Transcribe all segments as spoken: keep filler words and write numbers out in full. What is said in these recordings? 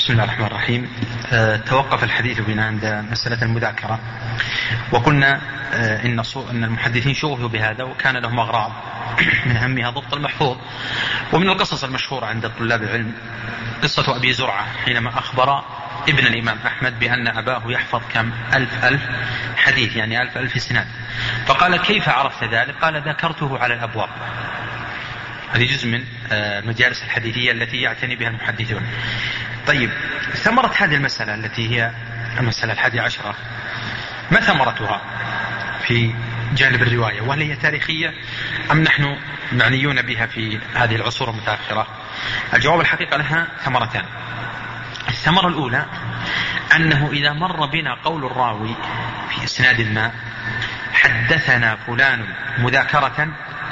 بسم الله الرحمن الرحيم. أه توقف الحديث بنا عند مسألة المذاكرة، وقلنا أه إن, إن المحدثين شغلوا بهذا وكان لهم أغراض من أهمها ضبط المحفوظ. ومن القصص المشهورة عند طلاب العلم قصة أبي زرعة حينما أخبر ابن الإمام أحمد بأن أباه يحفظ كم ألف ألف حديث، يعني ألف ألف سناد، فقال كيف عرفت ذلك؟ قال ذكرته على الأبواب. هذه جزء من المجالس الحديثية التي يعتني بها المحدثون. طيب، ثمرة هذه المسألة التي هي المسألة الحادية عشرة، ما ثمرتها في جانب الرواية؟ وهل هي تاريخية أم نحن معنيون بها في هذه العصور المتأخرة؟ الجواب الحقيقة لها ثمرتان. الثمرة الأولى أنه إذا مر بنا قول الراوي في إسناد ما حدثنا فلان مذاكرة،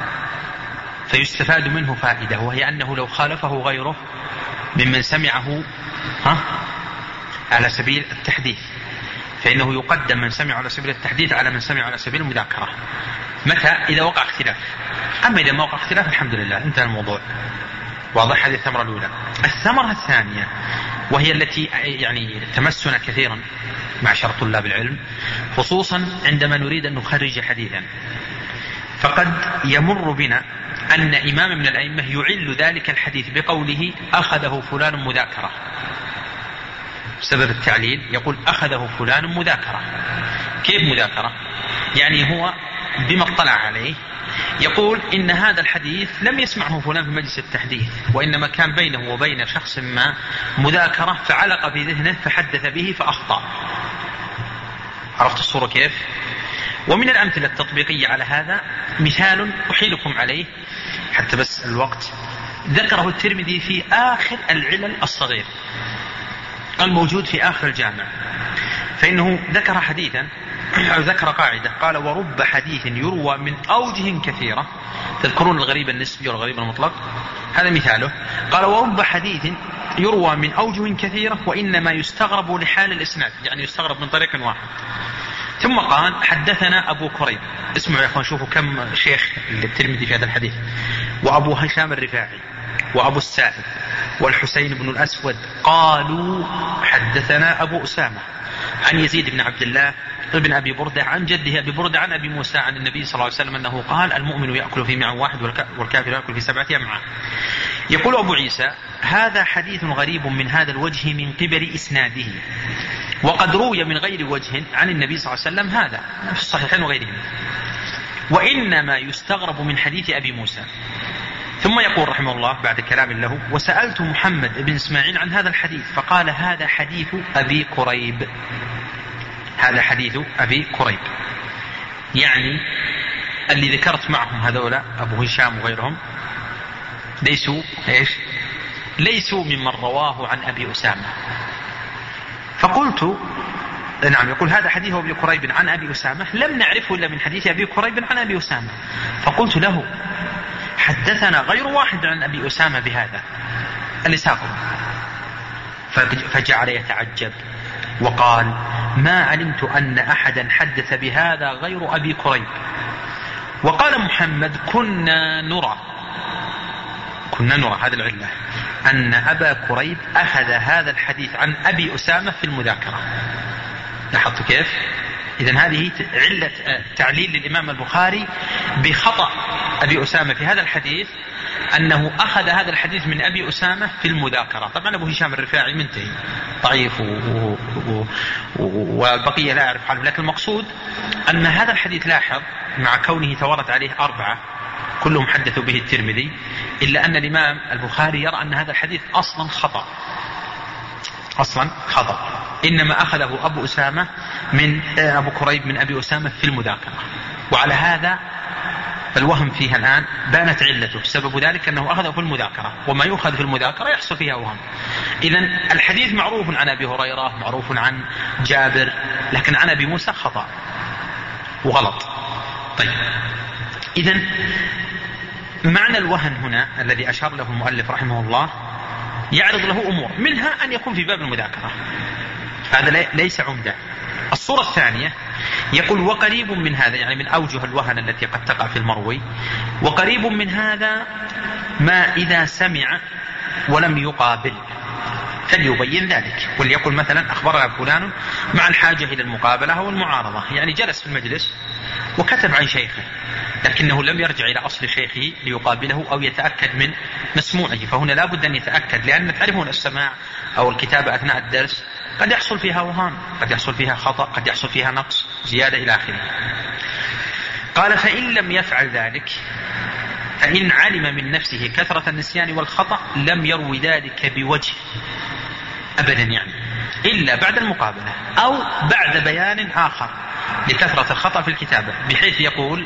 فيستفاد منه فائدة، وهي أنه لو خالفه غيره ممن سمعه ها على سبيل التحديث فإنه يقدم من سمع على سبيل التحديث على من سمع على سبيل المذاكرة. متى؟ إذا وقع اختلاف. أما إذا ما وقع اختلاف الحمد لله انتهى الموضوع. واضح؟ هذه الثمرة الأولى. الثمرة الثانية وهي التي يعني تمسنا كثيرا معشر طلاب العلم، خصوصا عندما نريد أن نخرج حديثا، فقد يمر بنا أن إمام من الأئمة يعل ذلك الحديث بقوله أخذه فلان مذاكرة. سبب التعليل يقول أخذه فلان مذاكرة. كيف مذاكرة؟ يعني هو بما اطلع عليه يقول إن هذا الحديث لم يسمعه فلان في مجلس التحديث، وإنما كان بينه وبين شخص ما مذاكرة فعلق في ذهنه فحدث به فأخطأ. عرفت الصورة كيف؟ ومن الأمثلة التطبيقية على هذا مثال أحيلكم عليه حتى بس الوقت، ذكره الترمذي في آخر العلل الصغير الموجود في آخر الجامع، فإنه ذكر حديثا أو ذكر قاعدة، قال ورب حديث يروى من أوجه كثيرة. تذكرون الغريب النسبي والغريب المطلق؟ هذا مثاله. قال ورب حديث يروى من أوجه كثيرة وإنما يستغرب لحال الإسناد، يعني يستغرب من طريق واحد. ثم قال حدثنا أبو كريب. اسمعوا يا أخوان، شوفوا كم شيخ للترمذي في هذا الحديث. وأبو هشام الرفاعي وأبو السائب والحسين بن الأسود قالوا حدثنا أبو أسامة عن يزيد بن عبد الله ابن أبي بردة عن جده أبي بردة عن أبي موسى عن النبي صلى الله عليه وسلم أنه قال المؤمن يأكل في معه واحد والكافر يأكل في سبعة أمعاء. يقول أبو عيسى هذا حديث غريب من هذا الوجه من قبل إسناده، وقد روي من غير وجه عن النبي صلى الله عليه وسلم هذا في الصحيحين وغيرهم، وإنما يستغرب من حديث أبي موسى. ثم يقول رحمه الله بعد كلام له وسألت محمد بن إسماعيل عن هذا الحديث فقال هذا حديث أبي كريب. هذا حديث أبي كريب، يعني اللي ذكرت معهم هذولا أبو هشام وغيرهم ليسوا إيش؟ ليسوا ممن رواه عن أبي أسامة. فقلت نعم، يقول هذا حديث أبي كريب عن أبي أسامة لم نعرفه إلا من حديث أبي كريب عن أبي أسامة. فقلت له حدثنا غير واحد عن أبي أسامة بهذا اللي ساقه. فجعل يتعجب وقال ما علمت أن أحدا حدث بهذا غير أبي كريب. وقال محمد كنا نرى كنا نرى هذا العلة أن أبا كريب أخذ هذا الحديث عن أبي أسامة في المذاكرة. لاحظتوا كيف؟ إذن هذه علة تعليل للإمام البخاري بخطأ أبي أسامة في هذا الحديث، أنه أخذ هذا الحديث من أبي أسامة في المذاكرة. طبعا أبو هشام الرفاعي منتهي ضعيف والبقية لا أعرف حاله، لكن المقصود أن هذا الحديث لاحظ مع كونه تورد عليه أربعة كلهم حدثوا به الترمذي، إلا أن الإمام البخاري يرى أن هذا الحديث أصلا خطأ أصلا خطأ إنما أخذه أبو أسامة من أبو كريب من أبي أسامة في المذاكرة. وعلى هذا فالوهم فيها الآن بانت علته، سبب ذلك أنه أخذه في المذاكرة، وما يؤخذ في المذاكرة يحصل فيها وهم. إذن الحديث معروف عن أبي هريرة، معروف عن جابر، لكن عن أبي موسى خطأ وغلط. طيب، إذن معنى الوهن هنا الذي أشار له المؤلف رحمه الله يعرض له أمور، منها أن يكون في باب المذاكرة، هذا ليس عمدة. الصورة الثانية يقول وقريب من هذا، يعني من أوجه الوهن التي قد تقع في المروي، وقريب من هذا ما إذا سمع ولم يقابل. فليبين ذلك، وليقل مثلا أخبرنا فلان مع الحاجة إلى المقابلة أو المعارضة، يعني جلس في المجلس وكتب عن شيخه لكنه لم يرجع إلى أصل شيخه ليقابله أو يتأكد من مسموعه، فهنا لا بد أن يتأكد، لأن تعرفون السماع أو الكتابة أثناء الدرس قد يحصل فيها وهام، قد يحصل فيها خطأ، قد يحصل فيها نقص زيادة إلى آخره. قال فإن لم يفعل ذلك، فإن علم من نفسه كثرة النسيان والخطأ لم يروي ذلك بوجه أبدا، يعني إلا بعد المقابلة أو بعد بيان آخر لكثرة الخطأ في الكتابة، بحيث يقول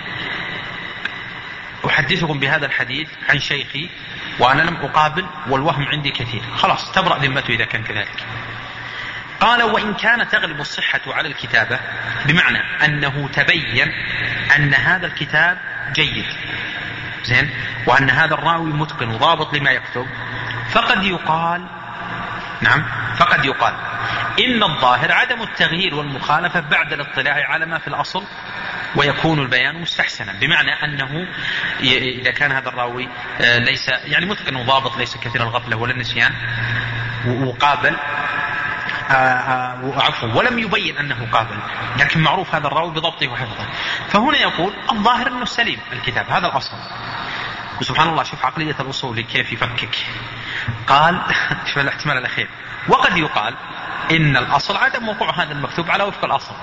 أحدثكم بهذا الحديث عن شيخي وأنا لم أقابل والوهم عندي كثير، خلاص تبرأ ذمته إذا كان كذلك. قال وإن كان تغلب الصحة على الكتابة، بمعنى أنه تبين أن هذا الكتاب جيد زين وأن هذا الراوي متقن وضابط لما يكتب، فقد يقال نعم فقد يقال إن الظاهر عدم التغيير والمخالفة بعد الاطلاع على ما في الأصل، ويكون البيان مستحسنا، بمعنى أنه إذا كان هذا الراوي ليس يعني متقن وضابط ليس كثير الغفلة ولا النسيان وقابل عفوا ولم يبين أنه قابل، لكن معروف هذا الراوي بضبطه وحفظه، فهنا يقول الظاهر أنه سليم الكتاب، هذا الأصل. وسبحان الله شوف عقلية الوصول كيف يفكك. قال شوف الاحتمال الأخير، وقد يقال إن الأصل عدم وقوع هذا المكتوب على وفق الأصل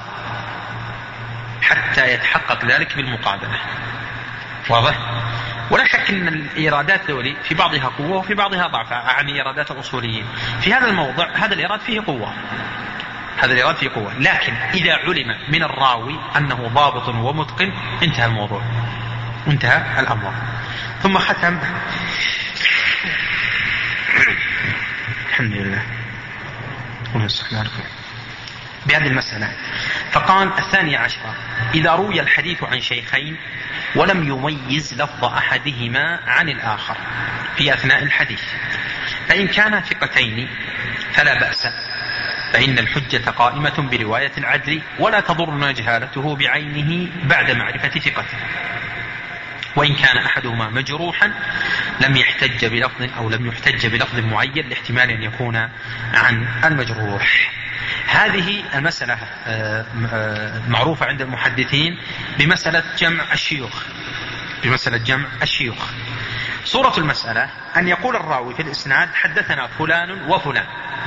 حتى يتحقق ذلك بالمقابلة. واضح؟ ولا شك أن الإيرادات دولي في بعضها قوة وفي بعضها ضعف، عن إيرادات الأصوليين في هذا الموضع هذا الإيراد فيه قوة، هذا الإيراد فيه قوة، لكن إذا علم من الراوي أنه ضابط ومتقن انتهى الموضوع، انتهى الأمر. ثم ختم الحمد لله بهذه المسألة، فقال الثانية عشرة إذا روي الحديث عن شيخين ولم يميز لفظ أحدهما عن الآخر في أثناء الحديث، فإن كانا ثقتين فلا بأس، فإن الحجة قائمة برواية العدل ولا تضرنا جهالته بعينه بعد معرفة ثقته، وإن كان أحدهما مجروحا لم يحتج بلفظ أو لم يحتج بلفظ معين لاحتمال أن يكون عن المجروح. هذه المسألة معروفة عند المحدثين بمسألة جمع الشيوخ، بمسألة جمع الشيوخ. صورة المسألة أن يقول الراوي في الإسناد حدثنا فلان وفلان،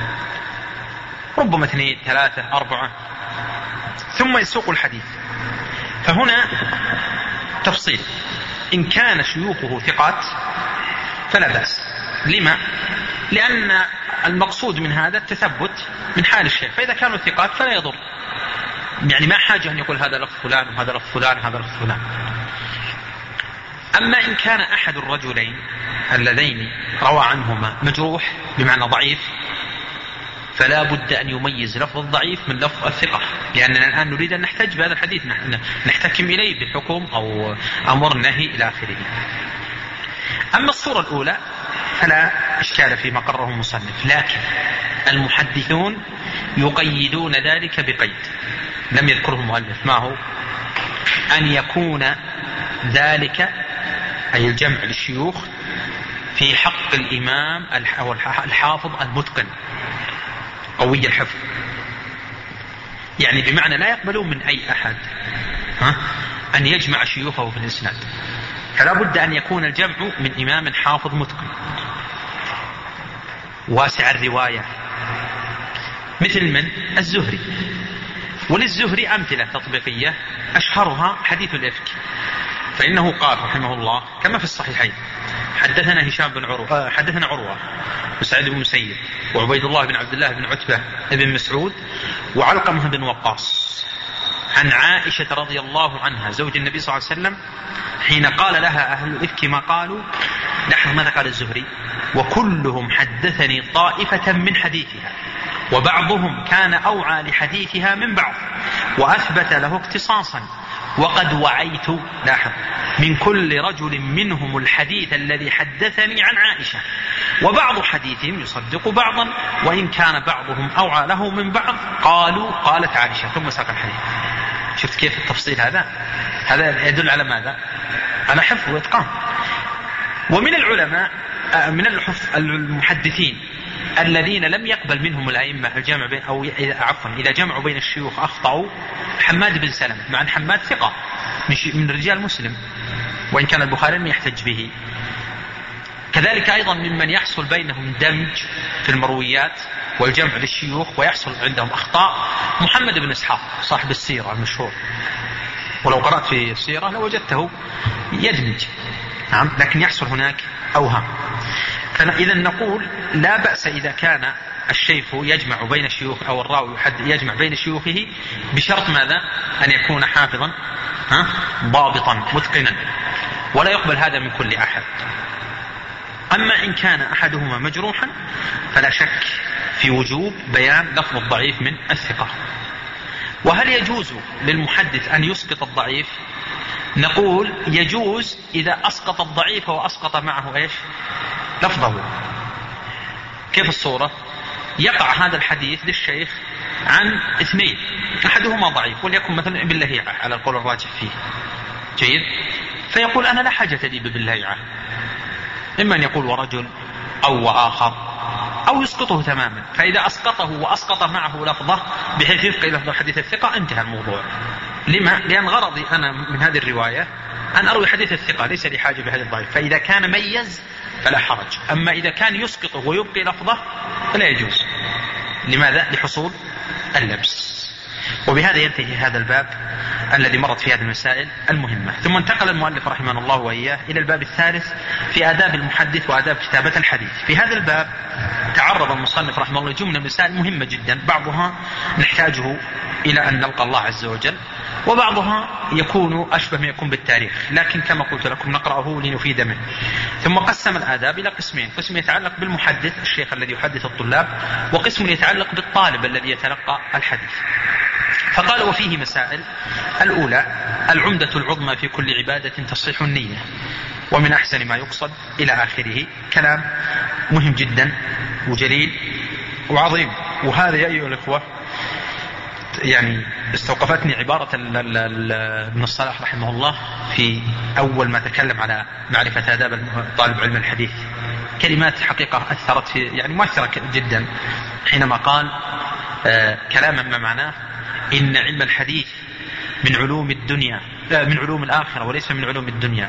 ربما اثنين ثلاثة أربعة، ثم يسوق الحديث. فهنا تفصيل، إن كان شيوخه ثقات فلا بأس. لما؟ لأن المقصود من هذا التثبت من حال الشيخ، فإذا كانوا ثقات فلا يضر، يعني ما حاجة أن يقول هذا لفظ فلان وهذا لفظ فلان هذا لفظ فلان. أما إن كان أحد الرجلين اللذين روى عنهما مجروح بمعنى ضعيف، فلا بد أن يميز لفظ الضعيف من لفظ الثقة، لأننا الآن نريد أن نحتج بهذا الحديث، نحتكم إليه بحكم أو أمر نهي إلى آخره. أما الصورة الأولى فلا إشكال فيما قرره المصنف، لكن المحدثون يقيدون ذلك بقيد لم يذكره المؤلف، ما هو؟ أن يكون ذلك أي الجمع للشيوخ في حق الإمام أو الحافظ المتقن قوي الحفظ، يعني بمعنى لا يقبلون من أي أحد ها أن يجمع شيوخه في الإسناد، فلا بد أن يكون الجمع من إمام حافظ متقن واسع الرواية، مثل من؟ الزهري. وللزهري أمثلة تطبيقية أشهرها حديث الإفك، فإنه قال رحمه الله كما في الصحيحين حدثنا هشام بن عروة حدثنا عروة وسعيد بن مسيب وعبيد الله بن عبد الله بن عتبة بن مسعود وعلقمة بن وقاص عن عائشة رضي الله عنها زوج النبي صلى الله عليه وسلم حين قال لها أهل الإفك ما قالوا. نحن ماذا قال الزهري؟ وكلهم حدثني طائفة من حديثها وبعضهم كان أوعى لحديثها من بعض وأثبت له اختصاصا، وقد وعيت لاحظ من كل رجل منهم الحديث الذي حدثني عن عائشة، وبعض حديثهم يصدق بعضا وإن كان بعضهم أوعى له من بعض قالوا قالت عائشة ثم ساق الحديث. شفت كيف التفصيل هذا؟ هذا يدل على ماذا؟ على حفظ وإتقان. ومن العلماء من المحدثين الذين لم يقبل منهم الأئمة الجمع بين أو عفوا إذا جمعوا بين الشيوخ أخطأوا حماد بن سلمة، مع أن حماد ثقة من رجال مسلم وإن كان البخاري لم يحتج به. كذلك أيضا ممن يحصل بينهم دمج في المرويات والجمع للشيوخ ويحصل عندهم أخطاء محمد بن إسحاق صاحب السيرة المشهور، ولو قرأت في السيرة لوجدته يدمج، نعم، لكن يحصل هناك أوهام. فإذا نقول لا بأس إذا كان الشيخ يجمع بين الشيوخ أو الراوي يجمع بين شيوخه بشرط ماذا؟ أن يكون حافظا ها؟ ضابطا متقنا، ولا يقبل هذا من كل أحد. أما إن كان أحدهما مجروحا فلا شك في وجوب بيان لفظ الضعيف من الثقة. وهل يجوز للمحدث أن يسقط الضعيف؟ نقول يجوز إذا أسقط الضعيف وأسقط معه إيش؟ لفظه. كيف الصورة؟ يقع هذا الحديث للشيخ عن اثنين، أحدهما ضعيف وليكن مثلا ابن لهيعة على القول الراجح فيه، جيد، فيقول أنا لا حاجة لي بابن لهيعة، إما أن يقول ورجل أو وآخر أو يسقطه تماما. فإذا أسقطه وأسقط معه لفظه بحيث يفقي لفظ حديث الثقة انتهى الموضوع. لما؟ لأن غرضي أنا من هذه الرواية أن أروي حديث الثقة، ليس لي حاجة بهذا الضعيف. فإذا كان ميز فلا حرج، أما إذا كان يسقطه ويبقي لفظه فلا يجوز. لماذا؟ لحصول اللبس. وبهذا ينتهي هذا الباب الذي مرت في هذه المسائل المهمة. ثم انتقل المؤلف رحمه الله وإياه إلى الباب الثالث في آداب المحدث وآداب كتابة الحديث. في هذا الباب تعرض المصنف رحمه الله جملة مسائل مهمة جدا، بعضها نحتاجه إلى أن نلقى الله عز وجل، وبعضها يكون أشبه ما يكون بالتاريخ، لكن كما قلت لكم نقرأه لنفيد منه. ثم قسم الآداب إلى قسمين، قسم يتعلق بالمحدث الشيخ الذي يحدث الطلاب، وقسم يتعلق بالطالب الذي يتلقى الحديث. فقال وفيه مسائل. الأولى العمدة العظمى في كل عبادة تصحيح النية، ومن أحسن ما يقصد إلى آخره. كلام مهم جدا وجليل وعظيم. وهذا يا أيها الإخوة يعني استوقفتني عبارة ابن الصلاح رحمه الله في أول ما تكلم على معرفة آداب طالب علم الحديث، كلمات حقيقة أثرت في يعني مؤثرة جدا، حينما قال آه كلاما ما معناه إن علم الحديث من علوم الدنيا من علوم الآخرة وليس من علوم الدنيا،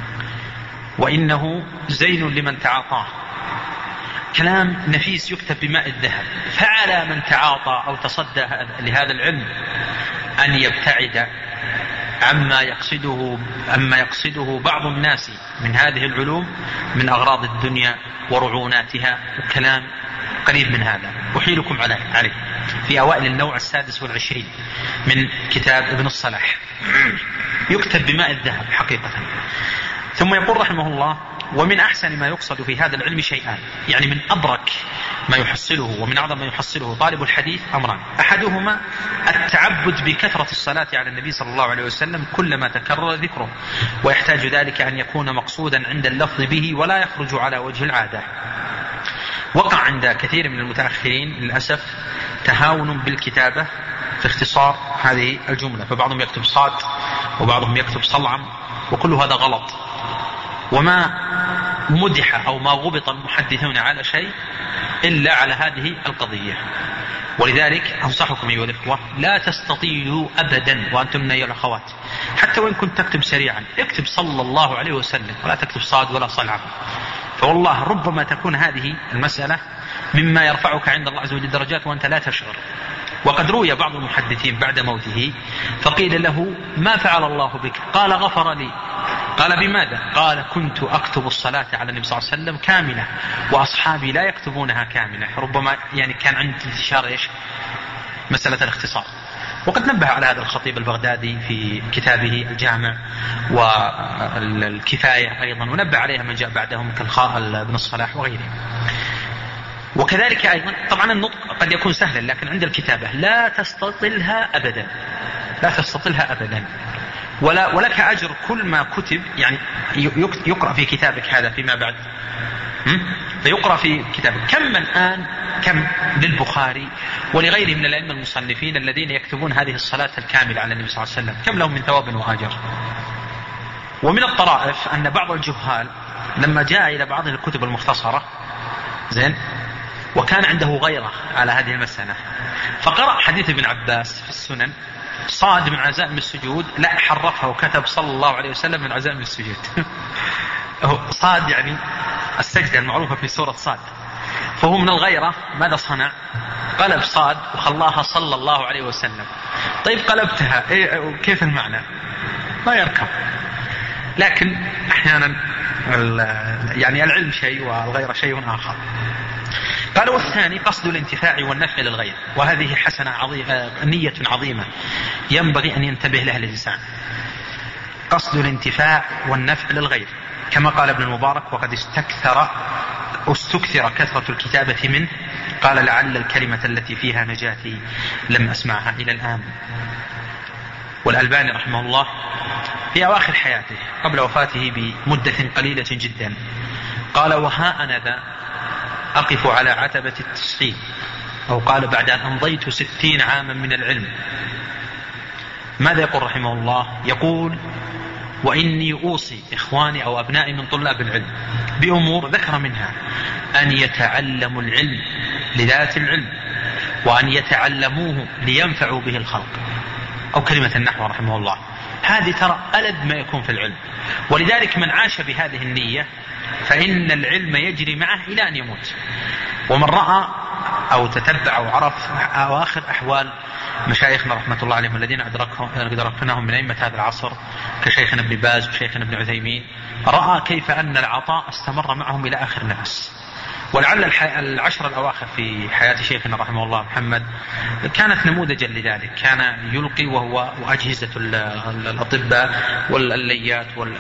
وإنه زين لمن تعاطاه. كلام نفيس يكتب بماء الذهب. فعلى من تعاطى أو تصدى لهذا العلم أن يبتعد عما يقصده عما يقصده بعض الناس من هذه العلوم من أغراض الدنيا ورعوناتها، وكلام قريب من هذا أحيلكم عليه في أوائل النوع السادس والعشرين من كتاب ابن الصلاح، يكتب بماء الذهب حقيقة. ثم يقول رحمه الله ومن أحسن ما يقصد في هذا العلم شيئان، يعني من أبرك ما يحصله ومن أعظم ما يحصله طالب الحديث أمران. أحدهما التعبد بكثرة الصلاة على النبي صلى الله عليه وسلم كلما تكرر ذكره، ويحتاج ذلك أن يكون مقصودا عند اللفظ به ولا يخرج على وجه العادة. وقع عند كثير من المتأخرين للأسف تهاون بالكتابة في اختصار هذه الجملة، فبعضهم يكتب صاد وبعضهم يكتب صلعم، وكل هذا غلط. وما مدح أو ما غبط المحدثون على شيء إلا على هذه القضية. ولذلك أنصحكم أيها الإخوة لا تستطيلوا أبدا وأنتم يا الأخوات، حتى وإن كنت تكتب سريعا اكتب صلى الله عليه وسلم ولا تكتب صاد ولا صلعم، فوالله ربما تكون هذه المسألة مما يرفعك عند الله عز وجل درجات وأنت لا تشعر. وقد روي بعض المحدثين بعد موته فقيل له ما فعل الله بك؟ قال غفر لي. قال بماذا؟ قال كنت أكتب الصلاة على النبي صلى الله عليه وسلم كاملة وأصحابي لا يكتبونها كاملة. ربما يعني كان عند انتشار إيش مسألة الاختصار. وقد نبه على هذا الخطيب البغدادي في كتابه الجامع والكفاية أيضا، ونبه عليها من جاء بعدهم كالخاء ابن الصلاح وغيره. وكذلك أيضا طبعا النطق قد يكون سهلا، لكن عند الكتابة لا تستطلها أبدا، لا تستطلها أبدا، ولا ولك أجر كل ما كتب، يعني يقرأ في كتابك هذا فيما بعد، فيقرأ في كتابك. كم من آن كم للبخاري ولغيره من الأئمة المصنفين الذين يكتبون هذه الصلاة الكاملة على النبي صلى الله عليه وسلم، كم لهم من ثواب وأجر. ومن الطرائف أن بعض الجهال لما جاء إلى بعض الكتب المختصرة زين وكان عنده غيرة على هذه المسألة، فقرأ حديث ابن عباس في السنن صاد من عزائم السجود، لا حرفها وكتب صلى الله عليه وسلم من عزائم السجود. صاد يعني السجدة المعروفة في سورة صاد، فهو من الغيرة ماذا صنع؟ قلب صاد وخلاها صلى الله عليه وسلم. طيب قلبتها إيه كيف المعنى؟ ما يركب. لكن أحيانا يعني العلم شيء والغير شيء آخر. قال والثاني قصد الانتفاع والنفع للغير، وهذه حسنة عظيمة، نية عظيمة ينبغي أن ينتبه لها الإنسان. قصد الانتفاع والنفع للغير، كما قال ابن المبارك وقد استكثر استكثر كثرة الكتابة منه، قال لعل الكلمة التي فيها نجاتي لم أسمعها إلى الآن. والألباني رحمه الله في أواخر حياته قبل وفاته بمدة قليلة جدا قال وها أنا ذا أقف على عتبة التسعين، أو قال بعد أن أمضيت ستين عاما من العلم. ماذا يقول رحمه الله؟ يقول وإني أوصي إخواني أو أبنائي من طلاب العلم بأمور ذكر منها أن يتعلموا العلم لذات العلم، وأن يتعلموه لينفعوا به الخلق، أو كلمة النحو رحمه الله. هذه ترى ألد ما يكون في العلم، ولذلك من عاش بهذه النية فإن العلم يجري معه إلى أن يموت. ومن رأى أو تتبع أو عرف أواخر أحوال مشايخنا رحمة الله عليهم الذين أدركناهم من أئمة هذا العصر كشيخنا ابن باز وشيخنا ابن عثيمين، رأى كيف أن العطاء استمر معهم إلى آخر نفس. ولعل العشر الأواخر في حياة شيخنا رحمه الله محمد كانت نموذجا لذلك، كان يلقي وهو وأجهزة الأطباء والليات وال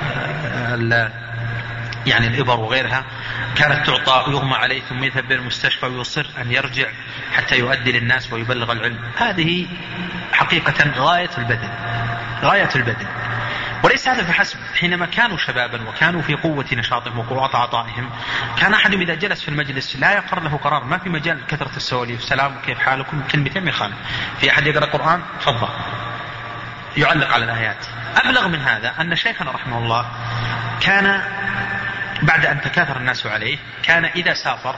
يعني الإبر وغيرها كانت تعطى ويغمى عليه ثم يذهب بالمستشفى ويصر أن يرجع حتى يؤدي للناس ويبلغ العلم. هذه حقيقة غاية البذل، غاية البذل. وليس هذا فحسب، حينما كانوا شبابا وكانوا في قوة نشاطهم وقوة عطائهم كان أحدهم إذا جلس في المجلس لا يقر له قرار، ما في مجال كثرة السواليف، سلام وكيف حالكم كلمتين يخالف. في أحد يقرأ قرآن تفضل يعلق على الآيات. أبلغ من هذا أن شيخنا رحمه الله كان بعد أن تكاثر الناس عليه كان إذا سافر،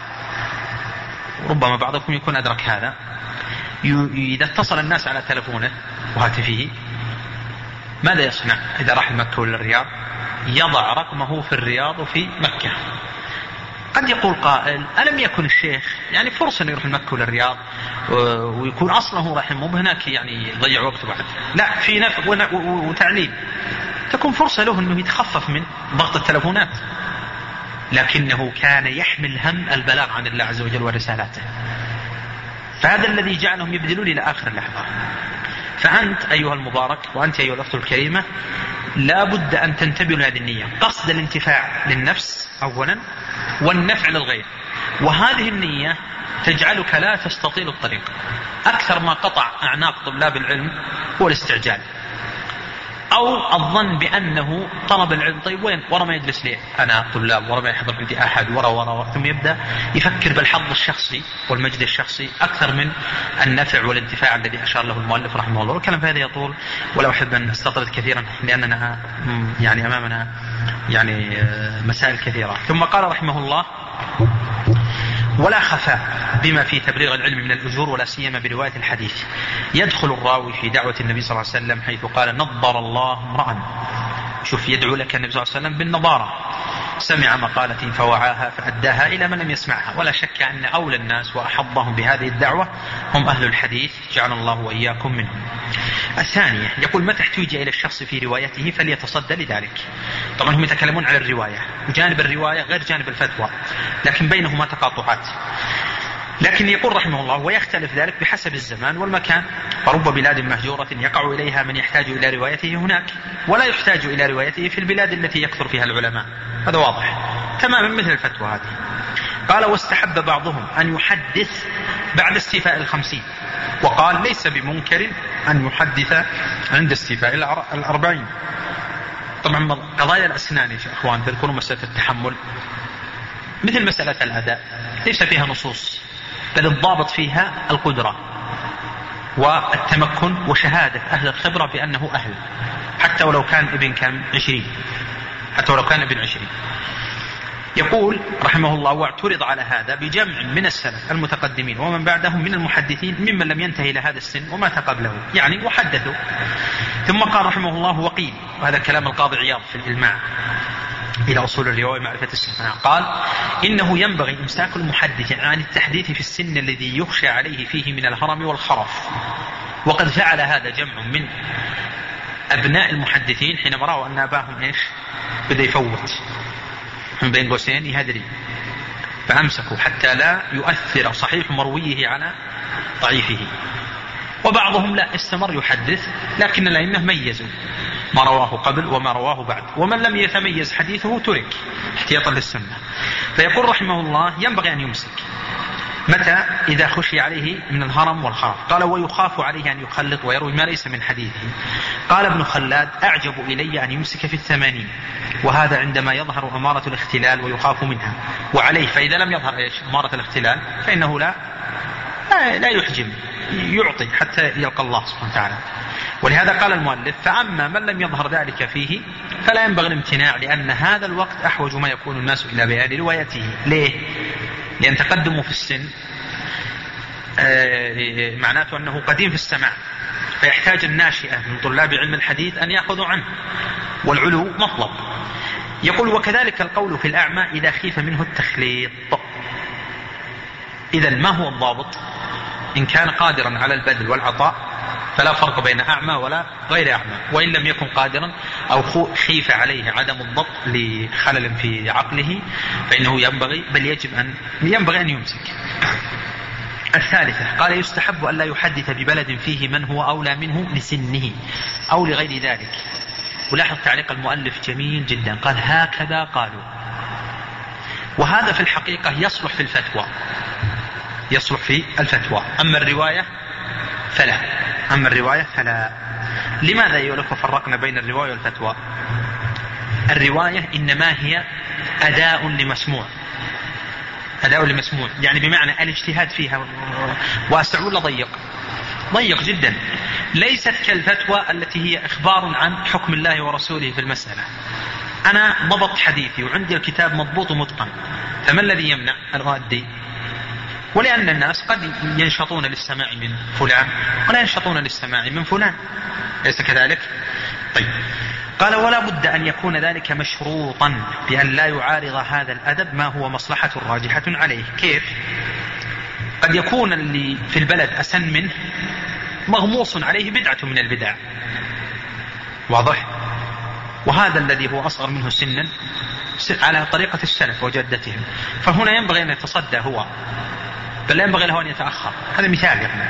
ربما بعضكم يكون أدرك هذا، إذا اتصل الناس على تلفونه وهاتفه ماذا يصنع إذا راح مكة ولا الرياض؟ يضع رقمه في الرياض وفي مكة. قد يقول قائل ألم يكن الشيخ يعني فرصة أن يروح مكة ولا الرياض ويكون أصله رحمه هناك يعني يضيع وقته بعد؟ لا، في نفع وتعليم، تكون فرصة له أنه يتخفف من ضغط التلفونات. لكنه كان يحمل هم البلاغ عن الله عز وجل ورسالاته، فهذا الذي جعلهم يبذلون إلى آخر اللحظة. فأنت أيها المبارك وأنت أيها الأخت الكريمة لا بد أن تنتبهوا لهذه النية، قصد الانتفاع للنفس أولا والنفع للغير. وهذه النية تجعلك لا تستطيل الطريق. أكثر ما قطع أعناق طلاب العلم هو الاستعجال أو الظن بأنه طلب العلم طيب وين ورا ما يجلس لي أنا طلاب، ورا ما يحضر عندي أحد، ورا ورا ورا ثم يبدأ يفكر بالحظ الشخصي والمجد الشخصي أكثر من النفع والانتفاع الذي أشار له المؤلف رحمه الله. والكلام في هذا يطول ولا أحب أن أستطرد كثيرا لأننا يعني أمامنا يعني مسائل كثيرة. ثم قال رحمه الله ولا خفاء بما في تبليغ العلم من الأجور، ولا سيما برواية الحديث. يدخل الراوي في دعوة النبي صلى الله عليه وسلم حيث قال نضر الله امرأ، شوف يدعو لك النبي صلى الله عليه وسلم بالنضارة، سمع مقالة فوعاها فأداها إلى من لم يسمعها. ولا شك أن أولى الناس وأحضهم بهذه الدعوة هم أهل الحديث، جعل الله وإياكم منهم. الثانية يقول متى احتوج إلى الشخص في روايته فليتصدى لذلك. طبعا هم يتكلمون عن الرواية، وجانب الرواية غير جانب الفتوى، لكن بينهما تقاطعات. لكن يقول رحمه الله ويختلف ذلك بحسب الزمان والمكان، فرب بلاد مهجورة يقع إليها من يحتاج إلى روايته هناك، ولا يحتاج إلى روايته في البلاد التي يكثر فيها العلماء. هذا واضح تماما مثل الفتوى هذه. قال واستحب بعضهم أن يحدث بعد استيفاء الخمسين، وقال ليس بمنكر أن يحدث عند استيفاء الأربعين. طبعا قضايا الأسنان يا أخوان تذكرون مسألة التحمل مثل مسألة الأداء ليس فيها نصوص، بل الضابط فيها القدرة والتمكن وشهادة أهل الخبرة بأنه أهل، حتى ولو كان ابن كم عشرين، حتى ولو كان ابن عشرين. يقول رحمه الله: واعترض على هذا بجمع من السلف المتقدمين ومن بعدهم من المحدثين ممن لم ينتهي إلى هذا السن ومات قبله، يعني وحدثوا. ثم قال رحمه الله: وقيل، وهذا كلام القاضي عياض في الإلماع إلى أصول الرواية معرفة السماع، قال: إنه ينبغي إمساك المحدث عن التحديث في السن الذي يخشى عليه فيه من الهرم والخرف، وقد فعل هذا جمع من أبناء المحدثين حينما رأوا أن أباهم إيش بدأ يفوت من بين قوسين يهدري، فأمسكوا حتى لا يؤثر صحيح مرويه على ضعيفه. وبعضهم لا استمر يحدث، لكن الأئمة ميزوا ما رواه قبل وما رواه بعد، ومن لم يتميز حديثه ترك احتياطا للسنة. فيقول رحمه الله: ينبغي أن يمسك متى؟ إذا خشي عليه من الهرم والخرف. قال: ويخاف عليه أن يخلط ويروي ما ليس من حديثه. قال ابن خلاد: أعجب إلي أن يمسك في الثمانين، وهذا عندما يظهر أمارة الاختلال ويخاف منها، وعليه فإذا لم يظهر إيش أمارة الاختلال فإنه لا لا يحجم، يعطي حتى يلقى الله سبحانه وتعالى. ولهذا قال المؤلف: فأما من لم يظهر ذلك فيه فلا ينبغي الامتناع، لأن هذا الوقت أحوج ما يكون الناس إلى بيان روايته. ليه؟ لأن تقدمه في السن آه معناته أنه قديم في السماع، فيحتاج الناشئة من طلاب علم الحديث أن يأخذوا عنه، والعلو مطلب. يقول: وكذلك القول في الأعمى إذا خيف منه التخليط. إذن ما هو الضابط؟ إن كان قادرا على البذل والعطاء فلا فرق بين أعمى ولا غير أعمى، وإن لم يكن قادرا أو خيف عليه عدم الضبط لخلل في عقله فإنه ينبغي بل يجب أن ينبغي أن يمسك. الثالثة قال: يستحب أن لا يحدث ببلد فيه من هو أولى منه لسنه أو لغير ذلك. ولاحظ تعليق المؤلف جميل جدا، قال: هكذا قالوا. وهذا في الحقيقة يصلح في الفتوى، يصلح في الفتوى، أما الرواية فلا أما الرواية فلا لماذا يولف فرقنا بين الرواية والفتوى؟ الرواية إنما هي أداء لمسموع، أداء لمسموع يعني بمعنى الاجتهاد فيها واسع ولا ضيق؟ ضيق جدا. ليست كالفتوى التي هي إخبار عن حكم الله ورسوله في المسألة. أنا ضبط حديثي وعندي الكتاب مضبوط ومتقن، فما الذي يمنع أن أؤدي؟ ولأن الناس قد ينشطون للسماع من فلان ولا ينشطون للسماع من فلان، ليس كذلك؟ طيب. قال: ولا بد أن يكون ذلك مشروطا بأن لا يعارض هذا الأدب ما هو مصلحة راجحة عليه. كيف؟ قد يكون اللي في البلد أسن منه مغموص عليه بدعة من البدع، واضح؟ وهذا الذي هو أصغر منه سنا على طريقة السلف وجدتهم، فهنا ينبغي أن يتصدى هو، بل لا ينبغي له أن يتأخر. هذا مثال يعني.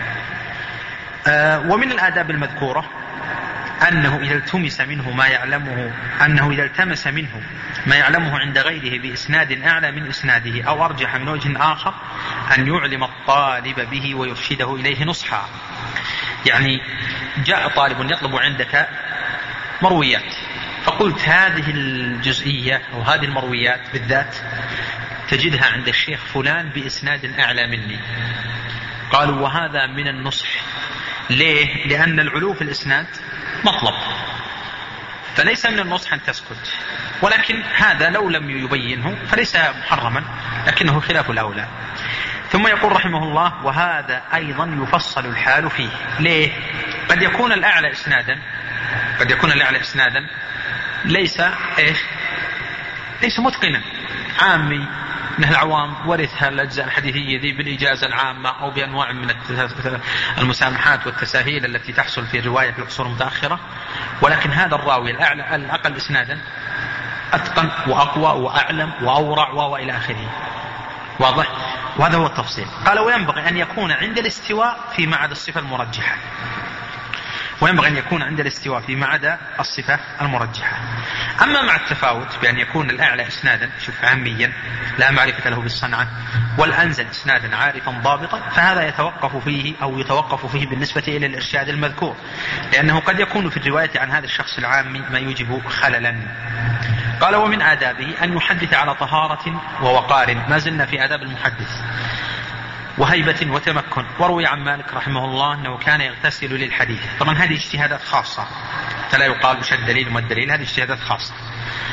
آه ومن الآداب المذكورة أنه إذا التمس منه ما يعلمه أنه إذا التمس منه ما يعلمه عند غيره بإسناد أعلى من إسناده أو أرجح من وجه آخر أن يعلم الطالب به ويرشده إليه نصحا. يعني جاء طالب يطلب عندك مرويات، فقلت هذه الجزئية أو هذه المرويات بالذات تجدها عند الشيخ فلان بإسناد أعلى مني. قالوا: وهذا من النصح. ليه؟ لأن العلو في الإسناد مطلب، فليس من النصح أن تسكت، ولكن هذا لو لم يبينه فليس محرما، لكنه خلاف الأولى. ثم يقول رحمه الله: وهذا أيضا يفصل الحال فيه. ليه؟ قد يكون الأعلى إسنادا قد يكون الأعلى إسنادا ليس إيش ليس متقنا، عامي من العوام ورثها الأجزاء الحديثية ذي بالإجازة العامة أو بأنواع من المسامحات والتساهيل التي تحصل في الرواية في العصور المتأخرة، ولكن هذا الراوي الأعلى الأقل إسنادا أتقن وأقوى وأعلم وأورع وإلى آخره. واضح؟ وهذا هو التفصيل. قال: وينبغي أن يكون عند الاستواء فيما عدا الصفة المرجحة وينبغي أن يكون عند الاستواء فيما عدا الصفة المرجحة. أما مع التفاوت بأن يكون الأعلى إسنادا شوف عاميا لا معرفة له بالصنعة والأنزل إسنادا عارفا ضابطا، فهذا يتوقف فيه أو يتوقف فيه بالنسبة إلى الإرشاد المذكور، لأنه قد يكون في الرواية عن هذا الشخص العامي ما يوجب خللا. قال: ومن آدابه أن يحدث على طهارة ووقار، ما زلنا في آداب المحدث، وهيبة وتمكن. وروي عن مالك رحمه الله أنه كان يغتسل للحديث. طبعا هذه اجتهادات خاصة، فلا يقال وش الدليل وما الدليل، هذه اجتهادات خاصة.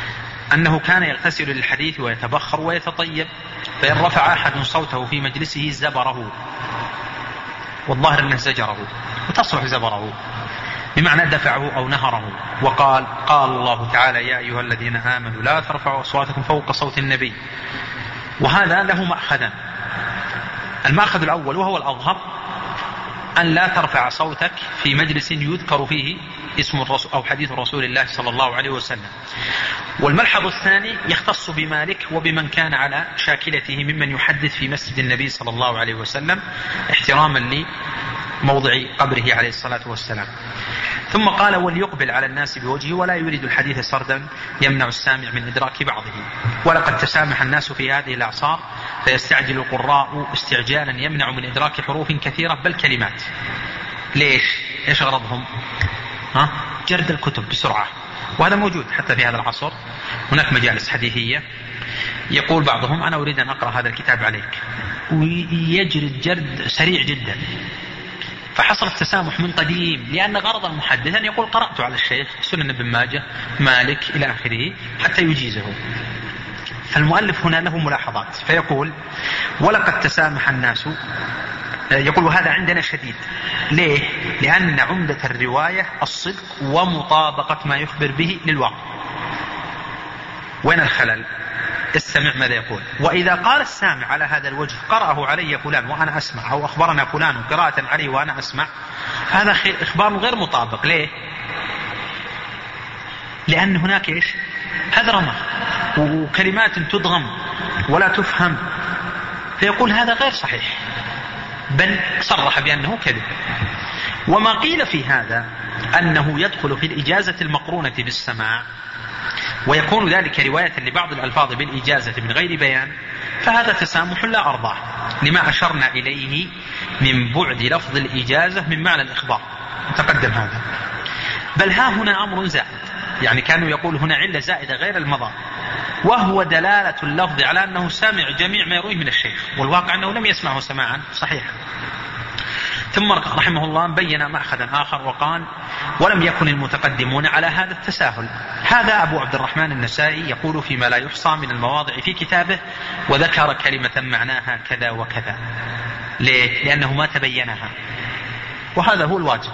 أنه كان يغتسل للحديث ويتبخر ويتطيب، فإن رفع أحد صوته في مجلسه زبره، والظاهر أنه زجره، وتصلح زبره بمعنى دفعه أو نهره. وقال قال الله تعالى يا أيها الذين آمنوا لا ترفعوا أصواتكم فوق صوت النبي. وهذا له مأخذا. المأخذ الأول وهو الأظهر أن لا ترفع صوتك في مجلس يذكر فيه اسم الرسول أو حديث رسول الله صلى الله عليه وسلم. والملحظ الثاني يختص بمالك وبمن كان على شاكلته ممن يحدث في مسجد النبي صلى الله عليه وسلم احتراما لموضع قبره عليه الصلاة والسلام. ثم قال وليقبل على الناس بوجهه ولا يريد الحديث سردا يمنع السامع من إدراك بعضه. ولقد تسامح الناس في هذه الأعصار فيستعجل القراء استعجالا يمنع من إدراك حروف كثيرة بل كلمات. ليش؟ إيش غرضهم؟ ها؟ جرد الكتب بسرعة، وهذا موجود حتى في هذا العصر. هناك مجالس حديثية يقول بعضهم أنا أريد أن أقرأ هذا الكتاب عليك، ويجرد جرد سريع جدا. فحصل التسامح من قديم، لأن غرض المحدث أن يقول قرأت على الشيخ سنن ابن ماجه مالك إلى آخره حتى يجيزه. فالمؤلف هنا له ملاحظات فيقول ولقد تسامح الناس، يقول وهذا عندنا شديد. ليه؟ لأن عمدة الرواية الصدق ومطابقة ما يخبر به للواقع. وين الخلل؟ استمع ماذا يقول. وإذا قال السامع على هذا الوجه قرأه علي فلان وأنا أسمع، أو أخبرنا فلان قراءة علي وأنا أسمع، هذا إخبار غير مطابق. ليه؟ لأن هناك إيش؟ هذرمة وكلمات تدغم ولا تفهم، فيقول هذا غير صحيح، بل صرح بأنه كذب. وما قيل في هذا أنه يدخل في الإجازة المقرونة بالسماع، ويكون ذلك رواية لبعض الألفاظ بالإجازة من غير بيان، فهذا تسامح لا أرضاه لما أشرنا إليه من بعد لفظ الإجازة من معنى الإخبار، تقدم هذا. بل ها هنا أمر زائد، يعني كانوا يقول هنا علة زائدة غير المضى، وهو دلالة اللفظ على أنه سامع جميع ما يرويه من الشيخ، والواقع أنه لم يسمعه سماعا صحيحا. ثم رحمه الله بين مأخذا آخر وقال ولم يكن المتقدمون على هذا التساهل. هذا أبو عبد الرحمن النسائي يقول فيما لا يحصى من المواضع في كتابه وذكر كلمة معناها كذا وكذا. ليه؟ لأنه ما تبينها، وهذا هو الواجب.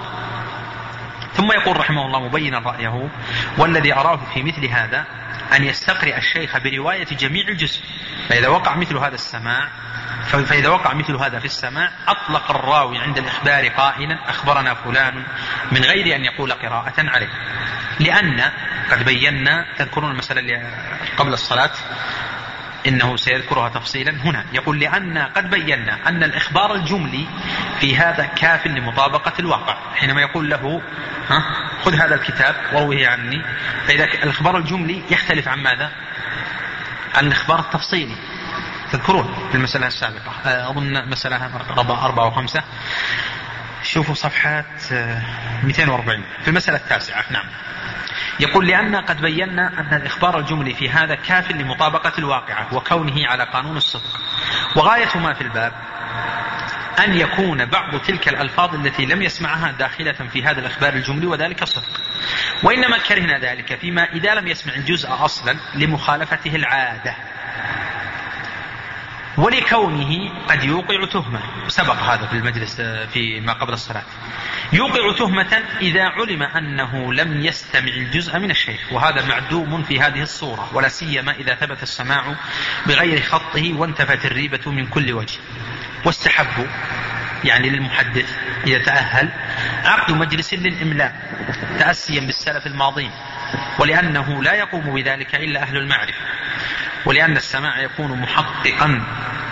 ثم يقول رحمه الله مبينا رأيه والذي أراه في مثل هذا أن يستقرئ الشيخ برواية جميع الجزء، فإذا وقع مثل هذا السماع فإذا وقع مثل هذا في السماع أطلق الراوي عند الإخبار قائلا أخبرنا فلان من غير أن يقول قراءة عليه. لأن قد بينا، تذكرون المسألة اللي قبل الصلاة إنه سيذكرها تفصيلا هنا، يقول لأن قد بينا أن الإخبار الجملي في هذا كاف لمطابقة الواقع. حينما يقول له ها خذ هذا الكتاب وروه عني، فإذا الإخبار الجملي يختلف عن ماذا؟ عن الإخبار التفصيلي. تذكرون في المسألة السابقة أظن مسألة أربعة وخمسة، شوفوا صفحات مئتين وأربعين في المسألة التاسعة. نعم، يقول لأن قد بينا أن الإخبار الجملي في هذا كاف لمطابقة الواقعة وكونه على قانون الصدق، وغاية ما في الباب أن يكون بعض تلك الألفاظ التي لم يسمعها داخلة في هذا الإخبار الجملي وذلك صدق. وإنما كرهنا ذلك فيما إذا لم يسمع الجزء أصلا لمخالفته العادة، ولكونه قد يوقع تهمة. سبق هذا في المجلس في ما قبل الصلاة. يوقع تهمة إذا علم أنه لم يستمع الجزء من الشيخ، وهذا معدوم في هذه الصورة، ولا سيما إذا ثبت السماع بغير خطه وانتفت الريبة من كل وجه. واستحبوا يعني للمحدث إذا تأهل عقد مجلس للإملاء تأسيا بالسلف الماضين، ولأنه لا يقوم بذلك إلا أهل المعرفة، ولأن السماع يكون محققا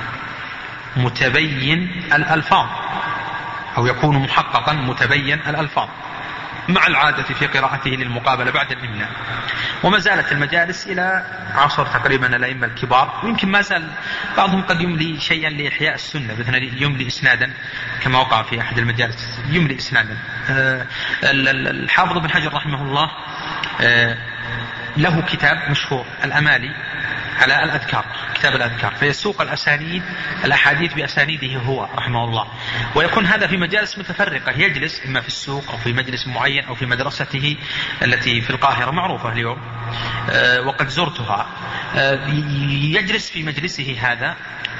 متبين الألفاظ، أو يكون محققا متبين الألفاظ مع العادة في قراءته للمقابلة بعد الإملاء. وما زالت المجالس إلى عصر تقريبا الأئمة الكبار، ويمكن ما زال بعضهم قد يملي شيئا لإحياء السنة، مثلا يملي إسنادا كما وقع في أحد المجالس يملي إسنادا. الحافظ بن حجر رحمه الله له كتاب مشهور الأمالي على الأذكار، كتاب الأذكار، فيسوق الأسانيد الأحاديث بأسانيده هو رحمه الله. ويكون هذا في مجالس متفرقة، يجلس إما في السوق أو في مجلس معين أو في مدرسته التي في القاهرة معروفة اليوم وقد زرتها، يجلس في مجلسه هذا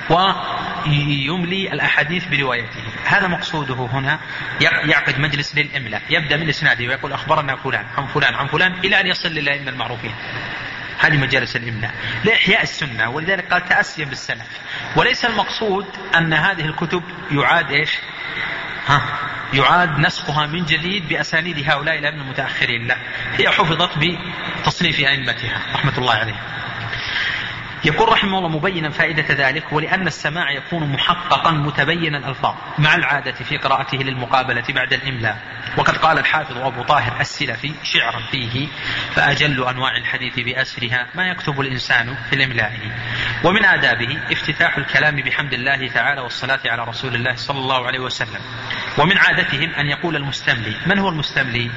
ويملي الأحاديث بروايته. هذا مقصوده هنا، يعقد مجلس للإملاء، يبدأ من إسناده ويقول أخبرنا فلان عن فلان عن فلان إلى أن يصل للأئمة المعروفين. هذه مجالس الإملاء لإحياء السنة، ولذلك قال تأسيا بالسلف. وليس المقصود أن هذه الكتب يعاد إيش ها يعاد نسخها من جديد بأسانيد هؤلاء الأئمة المتأخرين، لا، هي حفظت بتصنيف أئمتها رحمة الله عليه. يقول رحمه الله مبينا فائدة ذلك: ولأن السماع يكون محققا متبين الألفاظ مع العادة في قراءته للمقابلة بعد الإملاء. وقد قال الحافظ أبو طاهر السلفي شعرا فيه: فأجل أنواع الحديث بأسرها ما يكتب الإنسان في الإملاء. ومن آدابه افتتاح الكلام بحمد الله تعالى والصلاة على رسول الله صلى الله عليه وسلم. ومن عادتهم أن يقول المستملي. من هو المستملي؟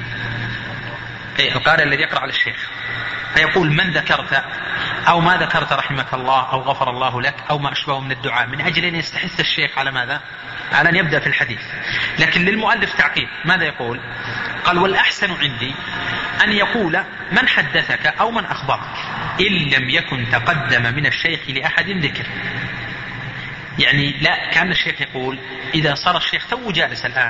القارئ الذي يقرأ على الشيخ، فيقول من ذكرت أو ما ذكرت رحمك الله أو غفر الله لك أو ما أشبه من الدعاء، من أجل أن يستحث الشيخ على ماذا؟ على أن يبدأ في الحديث. لكن للمؤلف تعقيب، ماذا يقول؟ قال: والأحسن عندي أن يقول من حدثك أو من أخبرك إن لم يكن تقدم من الشيخ لأحد ذكر. يعني لا، كان الشيخ يقول إذا صار الشيخ تو جالس الآن،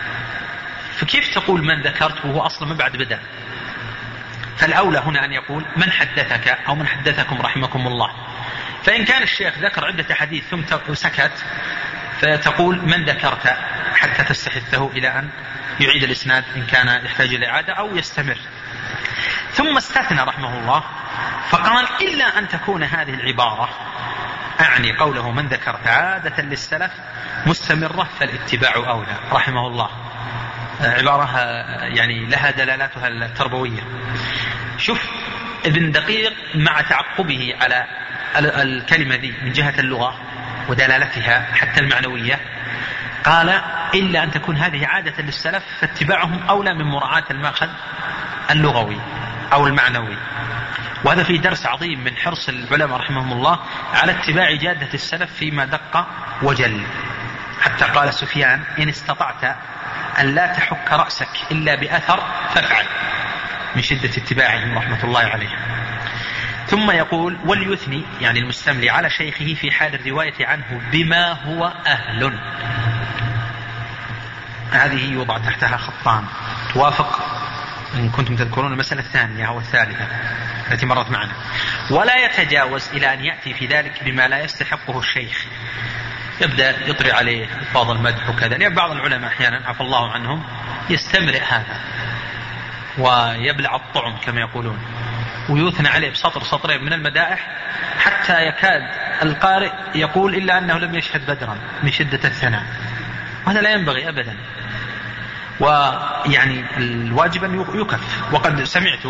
فكيف تقول من ذكرت وهو أصلا ما بعد بدأ؟ فالأولى هنا أن يقول من حدثك أو من حدثكم رحمكم الله. فإن كان الشيخ ذكر عدة حديث ثم سكت، فتقول من ذكرت حتى تستحثه إلى أن يعيد الإسناد إن كان يحتاج إلى إعادة أو يستمر. ثم استثنى رحمه الله فقال: إلا أن تكون هذه العبارة، أعني قوله من ذكرت عادة للسلف مستمرة فالاتباع أولى رحمه الله. عبارة يعني لها دلالاتها التربوية. شوف ابن دقيق مع تعقبه على الكلمة دي من جهة اللغة ودلالتها حتى المعنوية، قال: إلا أن تكون هذه عادة للسلف فاتباعهم أولى من مراعاة المأخذ اللغوي أو المعنوي. وهذا فيه درس عظيم من حرص العلماء رحمهم الله على اتباع جادة السلف فيما دق وجل. حتى قال سفيان: إن استطعت أن لا تحك رأسك إلا بأثر فافعل، من شدة اتباعهم رحمة الله عليه. ثم يقول: وليثني يعني المستملي على شيخه في حال الرواية عنه بما هو أهل. هذه يوضع تحتها خطان توافق إن كنتم تذكرون المسألة الثانية أو الثالثة التي مرت معنا. ولا يتجاوز إلى أن يأتي في ذلك بما لا يستحقه الشيخ، يبدأ يطري عليه الفاظ المدح وكذا. لأن بعض العلماء أحيانا عفى الله عنهم يستمرئ هذا ويبلع الطعم كما يقولون، ويثنى عليه بسطر سطرين من المدائح حتى يكاد القارئ يقول إلا أنه لم يشهد بدرا من شدة الثناء. وهذا لا ينبغي أبدا، ويعني الواجب أن يكف. وقد سمعت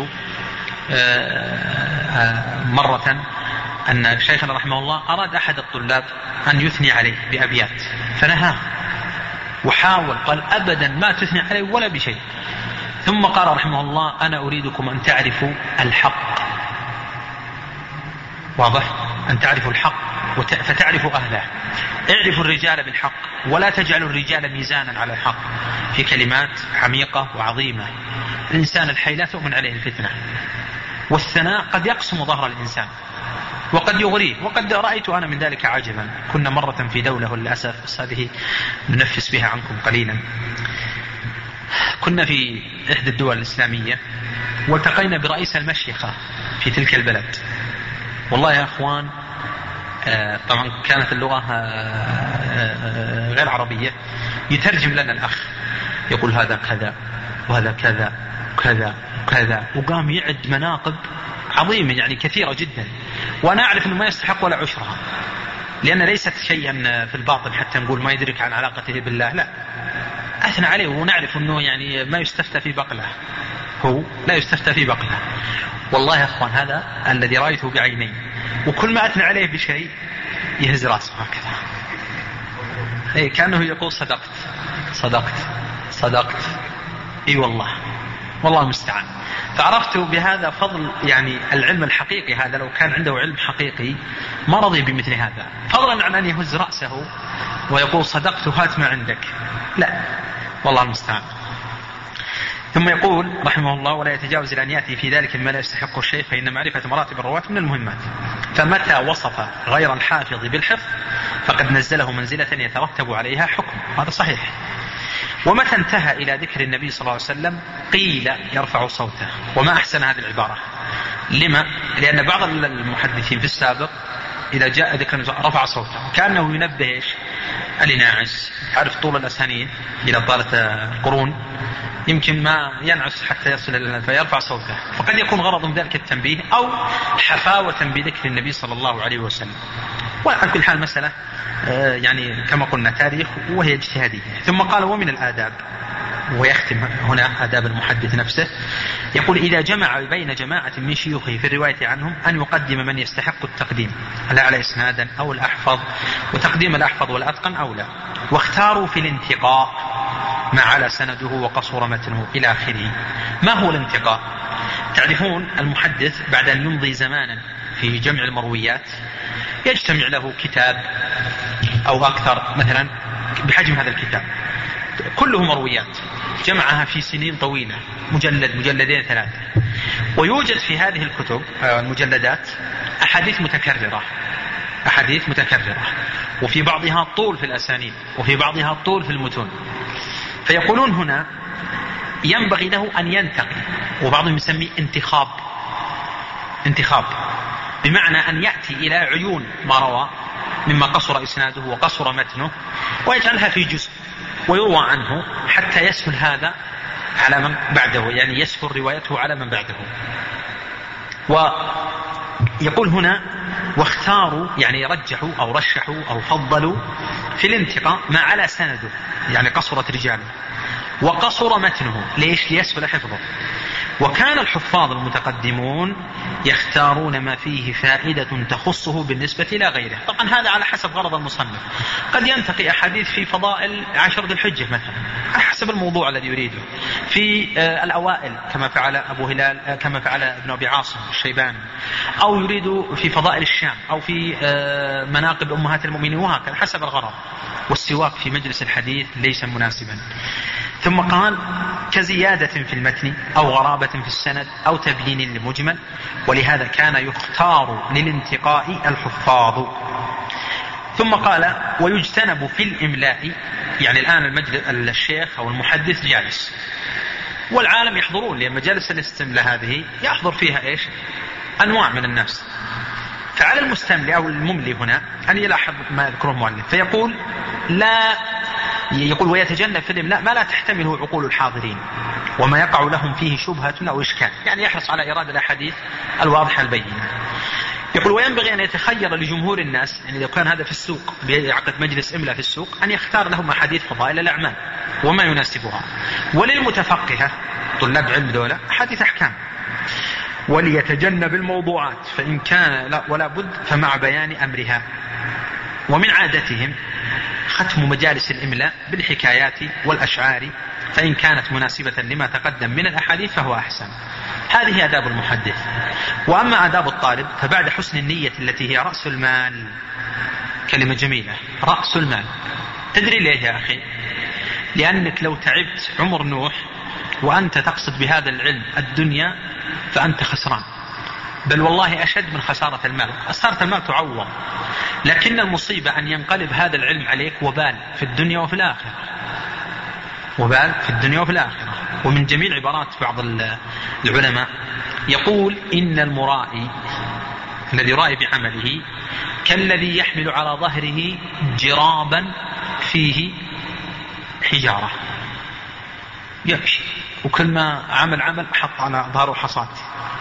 مرة أن شيخنا رحمه الله أراد أحد الطلاب أن يثني عليه بأبيات فنهاه وحاول، قال: أبدا ما تثني عليه ولا بشيء. ثم قال رحمه الله: أنا أريدكم أن تعرفوا الحق. واضح؟ أن تعرفوا الحق فتعرفوا أهله. اعرفوا الرجال بالحق ولا تجعلوا الرجال ميزانا على الحق، في كلمات عميقة وعظيمة. الإنسان الحي لا تؤمن عليه الفتنة، والثناء قد يقسم ظهر الإنسان وقد يغريه. وقد رأيت أنا من ذلك عجبا. كنا مرة في دولة وللأسف بس هذه ننفس بها عنكم قليلا. كنا في إحدى الدول الإسلامية والتقينا برئيس المشيخة في تلك البلد. والله يا أخوان، طبعا كانت اللغة غير عربية، يترجم لنا الأخ يقول هذا كذا وهذا كذا وكذا وكذا، وقام يعد مناقب عظيمة يعني كثيرة جدا، وأنا أعرف أنه ما يستحق ولا عشرها، لأن ليست شيئا في الباطن حتى نقول ما يدرك عن علاقته بالله، لا، أثنى عليه ونعرف أنه يعني ما يستفتى في بقله، هو لا يستفتى في بقله. والله يا أخوان هذا الذي رأيته بعيني، وكل ما أثنى عليه بشيء يهز رأسه هكذا، إيه كأنه يقول صدقت صدقت صدقت. إي والله والله المستعان. فعرفت بهذا فضل يعني العلم الحقيقي هذا، لو كان عنده علم حقيقي ما رضي بمثل هذا، فضلا عن أن يهز رأسه ويقول صدقت هات ما عندك، لا والله المستعان. ثم يقول رحمه الله: ولا يتجاوز الآن يأتي في ذلك ما لا يستحق الشيء، فإن معرفة مراتب الرواة من المهمات. فمتى وصف غير الحافظ بالحفظ فقد نزله منزلة يترتب عليها حكم، هذا صحيح. ومتى انتهى إلى ذكر النبي صلى الله عليه وسلم قيل يرفع صوته. وما أحسن هذه العبارة. لما؟ لأن بعض المحدثين في السابق إذا جاء ذكر رفع صوته كأنه ينبه إيش؟ الإناعس. عارف طول الأسانيد إذا طالت القرون يمكن ما ينعس حتى يصل إلى فيرفع صوته، فقد يكون غرض من ذلك التنبيه أو حفاوة بذكر النبي صلى الله عليه وسلم. وعلى كل حال مسألة يعني كما قلنا تاريخ وهي اجتهادية. ثم قال: ومن الآداب، ويختم هنا آداب المحدث نفسه، يقول: إذا جمع بين جماعة من شيوخه في الرواية عنهم أن يقدم من يستحق التقديم الأعلى إسنادا أو الأحفظ، وتقديم الأحفظ والأتقن أولى، واختاروا في الانتقاء ما على سنده وقصر متنه إلى آخره. ما هو الانتقاء؟ تعرفون المحدث بعد أن يمضي زمانا في جمع المرويات يجتمع له كتاب أو أكثر مثلا بحجم هذا الكتاب كله مرويات، جمعها في سنين طويلة، مجلد مجلدين ثلاثة، ويوجد في هذه الكتب المجلدات أحاديث متكررة أحاديث متكررة وفي بعضها طول في الأسانيد وفي بعضها طول في المتون. فيقولون هنا ينبغي له أن ينتقي، وبعضهم يسميه انتخاب انتخاب بمعنى أن يأتي إلى عيون ما روى مما قصر إسناده وقصر متنه ويجعلها في جزء ويروى عنه حتى يسهل هذا على من بعده، يعني يسهل روايته على من بعده. ويقول هنا: واختاروا يعني رجحوا أو رشحوا أو فضلوا في الانتقاء ما على سنده، يعني قصرت رجاله وقصر متنه، ليش؟ ليسهل حفظه. وكان الحفاظ المتقدمون يختارون ما فيه فائدة تخصه بالنسبة إلى غيره. طبعا هذا على حسب غرض المصنف، قد ينتقي أحاديث في فضائل عشر ذي الحجة مثلا على حسب الموضوع الذي يريده، في الأوائل كما فعل أبو هلال كما فعل ابن أبي عاصم الشيباني، أو يريد في فضائل الشام، أو في مناقب أمهات المؤمنين، وهكذا حسب الغرض. والسواك في مجلس الحديث ليس مناسبا. ثم قال: كزيادة في المتن أو غرابة في السند أو تبيين لمجمل، ولهذا كان يختار للانتقاء الحفاظ. ثم قال: ويجتنب في الإملاء، يعني الآن المجلس الشيخ أو المحدث جالس والعالم يحضرون، لأن مجالس الاستملاء هذه يحضر فيها إيش؟ أنواع من الناس. فعلى المستملي أو المملي هنا أن يلاحظ ما يذكره المؤلف، فيقول: لا يقول ويتجنب في الإملاء ما لا تحتمله عقول الحاضرين وما يقع لهم فيه شبهة أو إشكال، يعني يحرص على إيراد الأحاديث الواضحة البينة. يقول: وينبغي أن يتخير لجمهور الناس، يعني لو كان هذا في السوق بيعقد مجلس إملاء في السوق، أن يختار لهم أحاديث فضائل الأعمال وما يناسبها، وللمتفقهة طلاب علم دولة أحاديث أحكام، وليتجنب الموضوعات فإن كان لا ولا بد فمع بيان أمرها. ومن عادتهم ختم مجالس الإملاء بالحكايات والأشعار، فإن كانت مناسبة لما تقدم من الأحاديث فهو أحسن. هذه آداب المحدث. وأما آداب الطالب فبعد حسن النية التي هي رأس المال، كلمة جميلة، رأس المال. تدري ليه يا أخي؟ لأنك لو تعبت عمر نوح وأنت تقصد بهذا العلم الدنيا فأنت خسران، بل والله أشد من خسارة المال. خسارة المال تعوض، لكن المصيبة أن ينقلب هذا العلم عليك وبال في الدنيا وفي الآخرة، وبال في الدنيا وفي الآخرة. ومن جميل عبارات بعض العلماء يقول: إن المرائي الذي يرائي بعمله كالذي يحمل على ظهره جرابا فيه حجارة، يمشي وكل ما عمل عمل حط على ظهره حصات.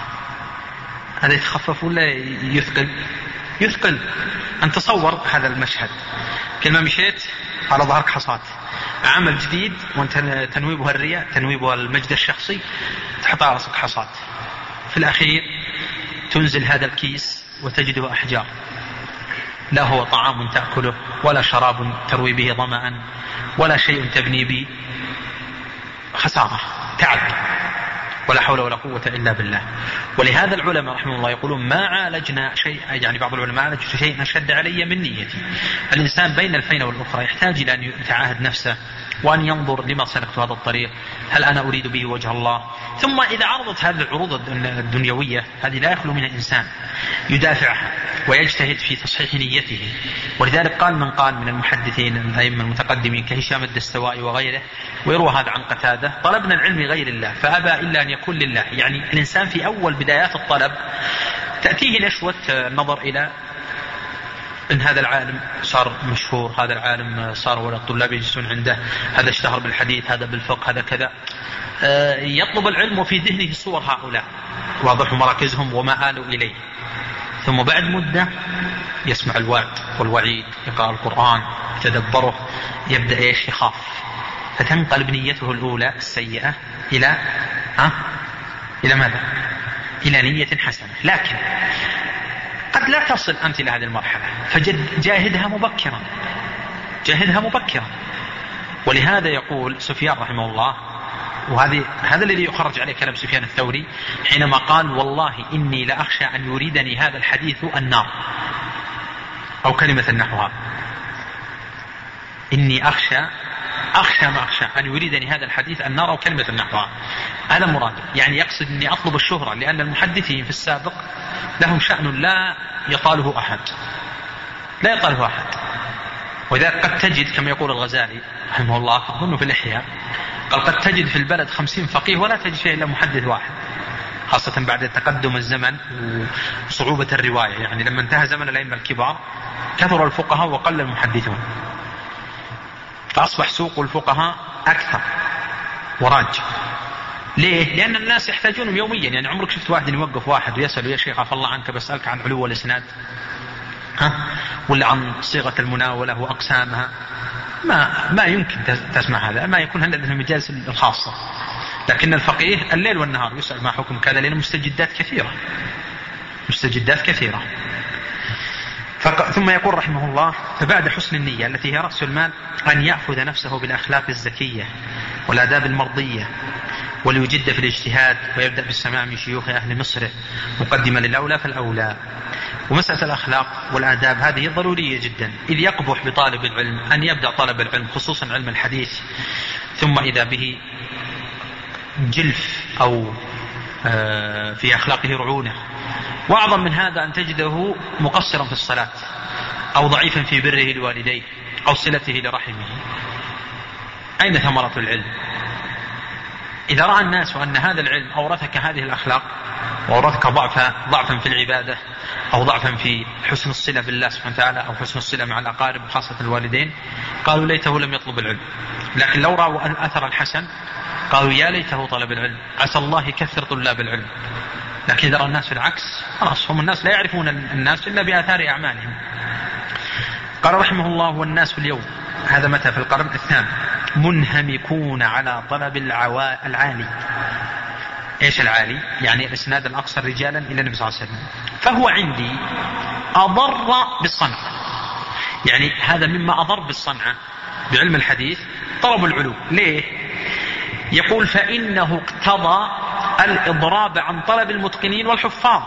هذا يتخفف ولا يثقل؟ يثقل. أن تصور هذا المشهد، كل ما مشيت على ظهرك حصات، عمل جديد وانت تنويبها الرياء تنويبها المجد الشخصي، تحط على رأسك حصات، في الأخير تنزل هذا الكيس وتجده أحجار، لا هو طعام تأكله ولا شراب تروي به ظمأ ولا شيء تبني به، خسارة، تعب. ولا حول ولا قوة إلا بالله. ولهذا العلماء رحمه الله يقولون ما عالجنا شيء، يعني بعض العلماء عالج شيء أشد علي من نيتي. الإنسان بين الفين والأخرى يحتاج إلى أن يتعاهد نفسه وأن ينظر لما سلكت هذا الطريق، هل أنا أريد به وجه الله؟ ثم إذا عرضت هذه العروض الدنيوية هذه لا يخلو منها إنسان يدافعها ويجتهد في تصحيح نيته. ولذلك قال من قال من المحدثين الأئمة المتقدمين كهشام الدستوائي وغيره، ويروى هذا عن قتادة: طلبنا العلم غير الله فأبى إلا أن يكون لله. يعني الإنسان في أول بدايات الطلب تأتيه نشوة النظر إلى إن هذا العالم صار مشهور، هذا العالم صار ولا الطلاب يجلسون عنده، هذا اشتهر بالحديث، هذا بالفقه، هذا كذا. يطلب العلم وفي ذهنه صور هؤلاء واضح مراكزهم وما آلوا إليه. ثم بعد مدة يسمع الوعد والوعيد، يقرأ القرآن، يتدبره، يبدأ إيش يخاف، فتنقلب نيته الأولى السيئة إلى ها إلى ماذا؟ إلى نية حسنة. لكن قد لا تصل أنت إلى هذه المرحلة، فجاهدها مبكرا، جاهدها مبكرا. ولهذا يقول سفيان رحمه الله، وهذا هذا الذي يخرج عليه كلام سفيان الثوري حينما قال: والله إني لأخشى أن يريدني هذا الحديث النار، أو كلمة نحوها: إني أخشى أخشى ما أخشى أن يريدني هذا الحديث النار، أو كلمة نحوها. هذا مراده، يعني يقصد أني أطلب الشهرة، لأن المحدثين في السابق لهم شأن لا يطاله أحد، لا يطاله أحد. وإذا قد تجد كما يقول الغزالي رحمه الله أظن في الإحياء، قال: قد تجد في البلد خمسين فقيه ولا تجد فيه إلا محدث واحد، خاصة بعد تقدم الزمن وصعوبة الرواية. يعني لما انتهى زمن الأئمة الكبار كثر الفقهاء وقل المحدثون، فأصبح سوق الفقهاء أكثر وراج. ليه؟ لأن الناس يحتاجونهم يوميا. يعني عمرك شفت واحد يوقف واحد ويسأل: يا شيخ عفى الله عنك بسألك عن علو الإسناد، ها؟ ولا عن صيغة المناولة وأقسامها؟ ما ما يمكن تسمع هذا، ما يكون هذا في المجالس الخاصة. لكن الفقيه الليل والنهار يسأل ما حكم كذا، لأن مستجدات كثيرة، مستجدات كثيرة. ثم يقول رحمه الله: فبعد حسن النية التي هي رأس المال أن يأخذ نفسه بالأخلاق الزكية والآداب المرضية، وليجد في الاجتهاد، ويبدأ بالسماع من شيوخ أهل مصر مقدما للأولى فالأولى. ومسألة الأخلاق والآداب هذه ضرورية جدا، إذ يقبح بطالب العلم أن يبدأ طلب العلم خصوصا علم الحديث ثم إذا به جلف أو في أخلاقه رعونة. وأعظم من هذا أن تجده مقصرا في الصلاة، أو ضعيفا في بره لوالديه، أو صلته لرحمه. أين ثمرة العلم؟ إذا رأى الناس أن هذا العلم أورثك هذه الأخلاق، وأورثك ضعفا ضعفا في العبادة، أو ضعفا في حسن الصلة بالله سبحانه وتعالى، أو حسن الصلة مع الأقارب خاصة الوالدين، قالوا ليته لم يطلب العلم. لكن لو رأوا الأثر الحسن قالوا يا ليته طلب العلم، عسى الله يكثر طلاب العلم. لكن إذا رأى الناس العكس، خلاص هم الناس لا يعرفون الناس إلا بآثار أعمالهم. قال رحمه الله: والناس اليوم، هذا متى؟ في القرن الثامن، منهمكون على طلب العوا... العالي. إيش العالي؟ يعني الإسناد الأقصر رجالا إلى النبي صلى الله عليه وسلم. فهو عندي أضر بالصنعة، يعني هذا مما أضر بالصنعة بعلم الحديث طلب العلو. ليه؟ يقول: فإنه اقتضى الإضراب عن طلب المتقنين والحفاظ.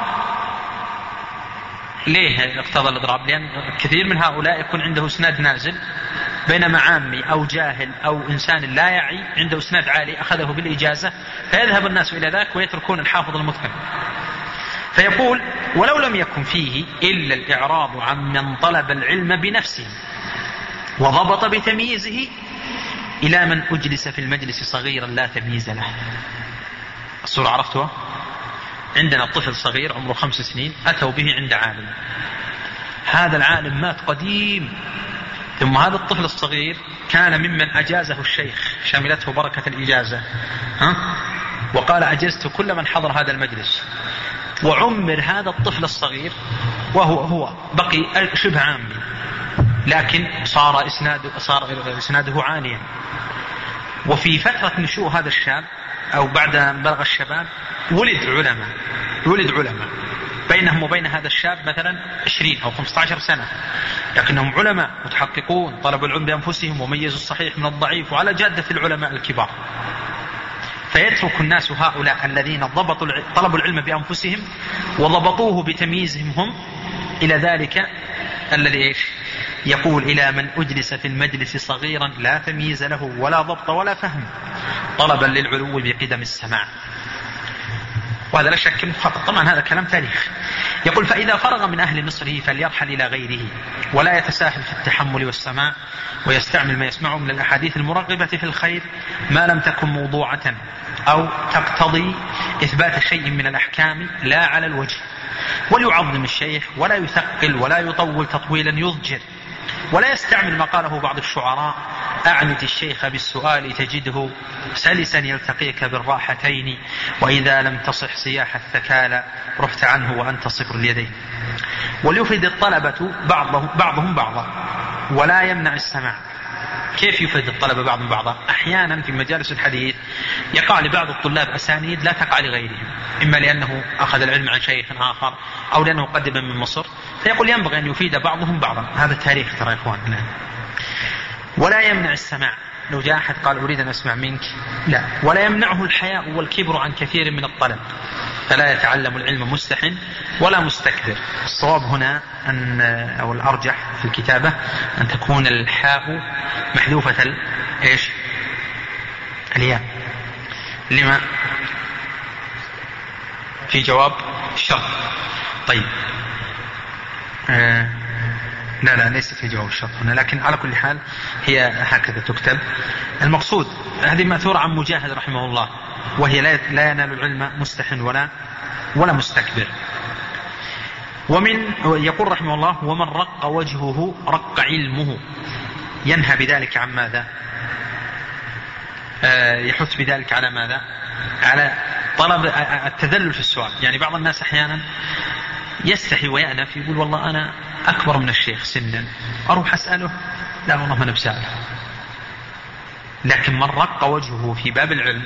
ليه اقتضى الإضراب؟ لأن كثير من هؤلاء يكون عنده اسناد نازل، بينما عامي أو جاهل أو إنسان لا يعي عنده اسناد عالي أخذه بالإجازة، فيذهب الناس إلى ذاك ويتركون الحافظ المتقن. فيقول: ولو لم يكن فيه إلا الإعراض عن من طلب العلم بنفسه وضبط بتمييزه، إلى من أجلس في المجلس صغيرا لا تمييز له. الصورة عرفتها؟ عندنا الطفل صغير عمره خمس سنين أتوا به عند عالم، هذا العالم مات قديم، ثم هذا الطفل الصغير كان ممن أجازه الشيخ، شملته بركة الإجازة، ها؟ وقال: أجزت كل من حضر هذا المجلس. وعمر هذا الطفل الصغير وهو هو بقي شبه عامي، لكن صار إسناده, صار إسناده عاليا. وفي فترة نشوء هذا الشاب أو بعد بلغ الشباب ولد علماء، ولد علماء بينهم وبين هذا الشاب مثلا عشرين أو خمسة عشر سنة، لكنهم علماء متحققون، طلبوا العلم بأنفسهم وميزوا الصحيح من الضعيف، وعلى جادة العلماء الكبار. فيترك الناس هؤلاء الذين ضبطوا طلبوا العلم بأنفسهم وضبطوه بتمييزهم هم إلى ذلك الذي إيش يقول إلى من أجلس في المجلس صغيرا لا تمييز له ولا ضبط ولا فهم طلبا للعلو بقدم السماع. وهذا لا شك مخطط. طبعا هذا كلام تاريخ. يقول فإذا فرغ من أهل مصره فليرحل إلى غيره ولا يتساهل في التحمل والسماع ويستعمل ما يسمعه من الأحاديث المرغبة في الخير ما لم تكن موضوعة أو تقتضي إثبات شيء من الأحكام لا على الوجه، وليعظم الشيخ ولا يثقل ولا يطول تطويلا يضجر، ولا يستعمل ما قاله بعض الشعراء أعنت الشيخ بالسؤال تجده سلسا يلتقيك بالراحتين وإذا لم تصح سياح الثكالى رحت عنه وأنت صفر اليدين. وليفيد الطلبة بعضهم, بعضهم بعضا ولا يمنع السماع. كيف يفيد الطلبة بعضهم بعضا؟ أحيانا في مجالس الحديث يقع لبعض الطلاب أسانيد لا تقع لغيرهم، إما لأنه أخذ العلم عن شيخ آخر أو لأنه قدم من مصر، فيقول ينبغي أن يفيد بعضهم بعضا. هذا التاريخ ترى إخوان. ولا يمنع السماع. لو جاء أحد قال أريد أن أسمع منك لا. ولا يمنعه الحياء والكبر عن كثير من الطلب، فلا يتعلم العلم مستحن ولا مستكبر. الصواب هنا أن أو الأرجح في الكتابة أن تكون الحاء محذوفة ال... إيش الياء. لما في جواب الشرط. طيب آه لا لا ليست في جواب الشرط هنا، لكن على كل حال هي هكذا تكتب. المقصود هذه مأثورة عن مجاهد رحمه الله، وهي لا ينال العلم مستحن ولا ولا مستكبر. ومن يقول رحمه الله ومن رق وجهه رق علمه، ينهى بذلك عن ماذا؟ آه يحث بذلك على ماذا؟ على طلب التذلل في السؤال. يعني بعض الناس أحيانا يستحي ويأنف يقول والله أنا أكبر من الشيخ سنا أروح أسأله، لا والله ما نبسأله. لكن من رق وجهه في باب العلم،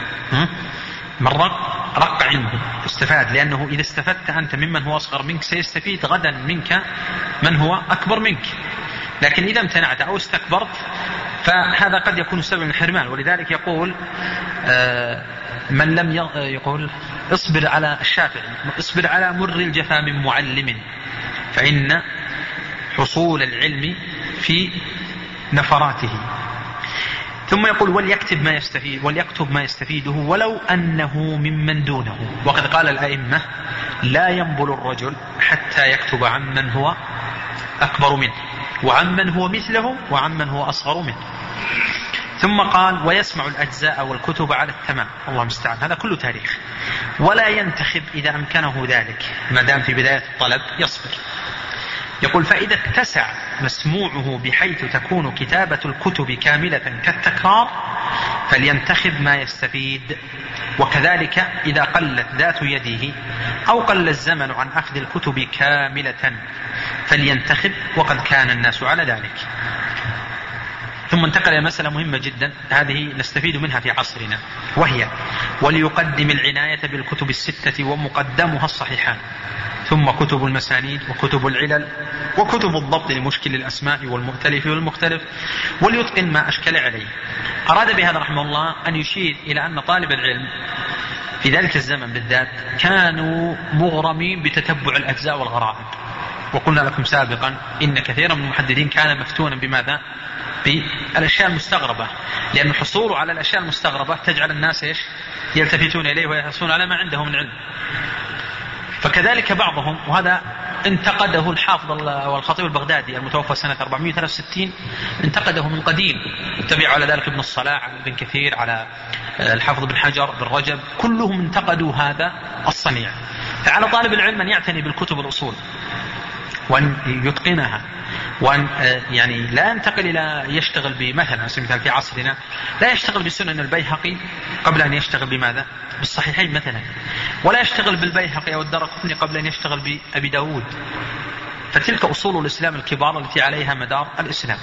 من رق رق علمه استفاد، لأنه إذا استفدت أنت ممن هو أصغر منك سيستفيد غدا منك من هو أكبر منك. لكن إذا امتنعت أو استكبرت فهذا قد يكون سبب الحرمان. ولذلك يقول آه من لم يقول اصبر على الشافعي اصبر على مر الجفا من معلم فإن حصول العلم في نفراته. ثم يقول وليكتب ما يستفيد وليكتب ما يستفيده ولو أنه ممن دونه. وقد قال الأئمة لا ينبل الرجل حتى يكتب عمن هو أكبر منه وعمن هو مثله وعمن هو أصغر منه. ثم قال ويسمع الأجزاء والكتب على التمام. الله مستعان. هذا كله تاريخ. ولا ينتخب إذا أمكنه ذلك، ما دام في بداية الطلب يصبر. يقول فإذا اتسع مسموعه بحيث تكون كتابة الكتب كاملة كالتكرار فلينتخب ما يستفيد. وكذلك إذا قلت ذات يده أو قل الزمن عن أخذ الكتب كاملة فلينتخب، وقد كان الناس على ذلك. ثم انتقل إلى مسألة مهمة جدا، هذه نستفيد منها في عصرنا، وهي وليقدم العناية بالكتب الستة ومقدمها الصحيحان، ثم كتب المسانيد وكتب العلل وكتب الضبط لمشكل الأسماء والمؤتلف والمختلف، وليتقن ما أشكل عليه. أراد بهذا رحمه الله أن يشير إلى أن طالب العلم في ذلك الزمن بالذات كانوا مغرمين بتتبع الأجزاء والغرائب. وقلنا لكم سابقا إن كثيرا من المحدثين كان مفتونا بماذا؟ بالأشياء المستغربة، لأن الحصول على الأشياء المستغربة تجعل الناس إيش؟ يلتفتون إليه ويحصلون على ما عندهم من علم. فكذلك بعضهم، وهذا انتقده الحافظ والخطيب البغدادي المتوفى سنة أربعمائة وثلاثة وستين، انتقده من قديم، اتبعوا على ذلك ابن الصلاح، على ابن كثير، على الحافظ بن حجر، بن رجب، كلهم انتقدوا هذا الصنيع. فعلى طالب العلم أن يعتني بالكتب الأصول وأن يتقنها، وأن يعني لا ينتقل إلى يشتغل بمثلا مثال في عصرنا لا يشتغل بسنن البيهقي قبل أن يشتغل بماذا؟ بالصحيحين مثلا، ولا يشتغل بالبيهقي أو الدارقطني قبل أن يشتغل بأبي داود. فتلك أصول الإسلام الكبار التي عليها مدار الإسلام.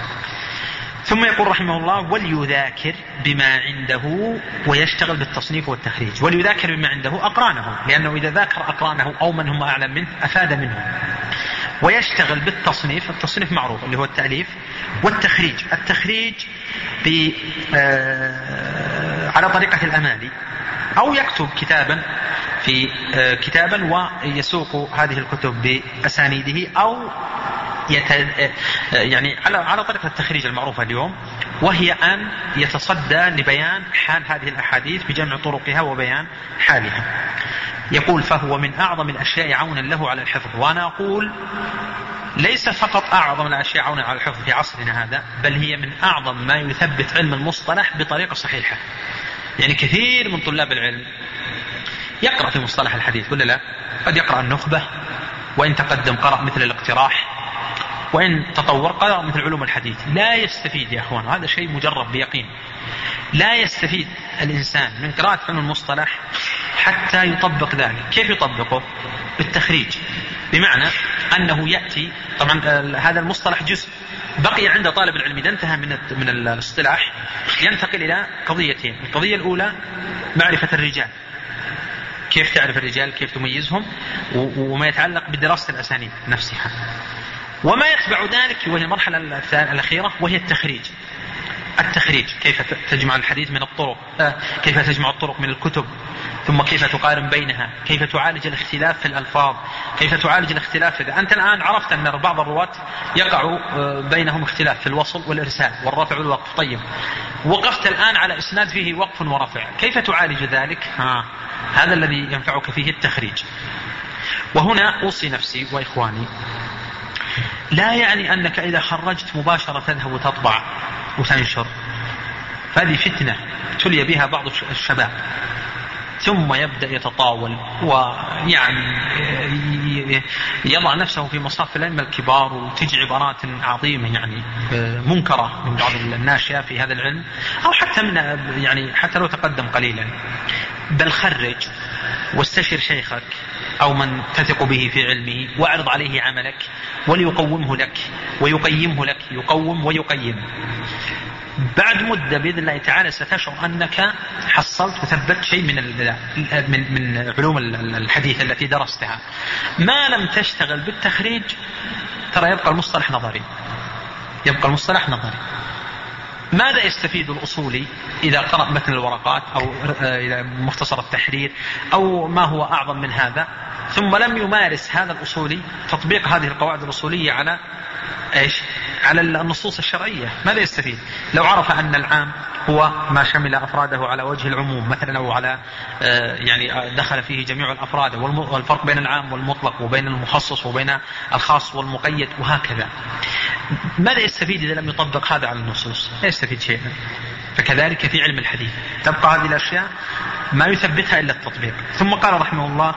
ثم يقول رحمه الله وليذاكر بما عنده ويشتغل بالتصنيف والتخريج. وليذاكر بما عنده أقرانه، لأنه إذا ذاكر أقرانه أو من هم أعلم منه أفاد منه. ويشتغل بالتصنيف، التصنيف معروف اللي هو التأليف، والتخريج، التخريج على طريقة الأمالي، أو يكتب كتابا في كتابا ويسوق هذه الكتب بأسانيده، أو يت... يعني على على طريقة التخريج المعروفة اليوم، وهي أن يتصدى لبيان حال هذه الأحاديث بجمع طرقها وبيان حالها. يقول: فهو من أعظم الأشياء عونا له على الحفظ. وأنا أقول ليس فقط أعظم الأشياء عونا على الحفظ في عصرنا هذا، بل هي من أعظم ما يثبت علم المصطلح بطريقة صحيحة. يعني كثير من طلاب العلم يقرأ في مصطلح الحديث ولا لا؟ قد يقرأ النخبة، وإن تقدم قرأ مثل الاقتراح، وإن تطور قرأ مثل علوم الحديث. لا يستفيد يا أخوان، هذا شيء مجرب بيقين. لا يستفيد الإنسان من قراءة علم المصطلح حتى يطبق ذلك. كيف يطبقه؟ بالتخريج، بمعنى أنه يأتي، طبعا هذا المصطلح جزء بقي عند طالب العلم إذا انتهى من من الاصطلاح ينتقل إلى قضيتين. القضية الأولى معرفة الرجال، كيف تعرف الرجال، كيف تميزهم، وما يتعلق بدراسة الأسانيد نفسها. وما يتبع ذلك وهي المرحلة الأخيرة، وهي التخريج. التخريج كيف تجمع الحديث من الطرق، كيف تجمع الطرق من الكتب، ثم كيف تقارن بينها، كيف تعالج الاختلاف في الألفاظ، كيف تعالج الاختلاف. إذا أنت الآن عرفت أن بعض الرواة يقع بينهم اختلاف في الوصل والإرسال والرفع والوقف، طيب وقفت الآن على إسناد فيه وقف ورفع، كيف تعالج ذلك؟ ها. هذا الذي ينفعك فيه التخريج. وهنا أوصي نفسي وإخواني، لا يعني أنك إذا خرجت مباشرة تذهب وتطبع وتنشر، فهذه فتنة تلي بها بعض الشباب، ثم يبدأ يتطاول ويعني يضع نفسه في مصاف العلم الكبار، وتجي عبارات عظيمة يعني منكرة من بعض الناشئة في هذا العلم، أو حتى من يعني حتى لو تقدم قليلا. بل خرج واستشر شيخك أو من تثق به في علمه، واعرض عليه عملك وليقومه لك ويقيمه لك، يقوم ويقيم. بعد مدة بإذن الله تعالى ستشعر أنك حصلت وثبت شيء من من من علوم الحديث التي درستها. ما لم تشتغل بالتخريج ترى يبقى المصطلح نظري، يبقى المصطلح نظري. ماذا يستفيد الأصولي إذا قرأ متن الورقات أو إلى مختصر التحرير أو ما هو أعظم من هذا، ثم لم يمارس هذا الأصولي تطبيق هذه القواعد الأصولية على إيش؟ على النصوص الشرعية؟ ماذا يستفيد لو عرف أن العام هو ما شمل أفراده على وجه العموم مثلا، أو على يعني دخل فيه جميع الأفراد، والفرق بين العام والمطلق وبين المخصص وبين الخاص والمقيد وهكذا؟ ماذا يستفيد إذا لم يطبق هذا على النصوص؟ لا يستفيد شيئا. فكذلك في علم الحديث تبقى هذه الأشياء ما يثبتها إلا التطبيق. ثم قال رحمه الله،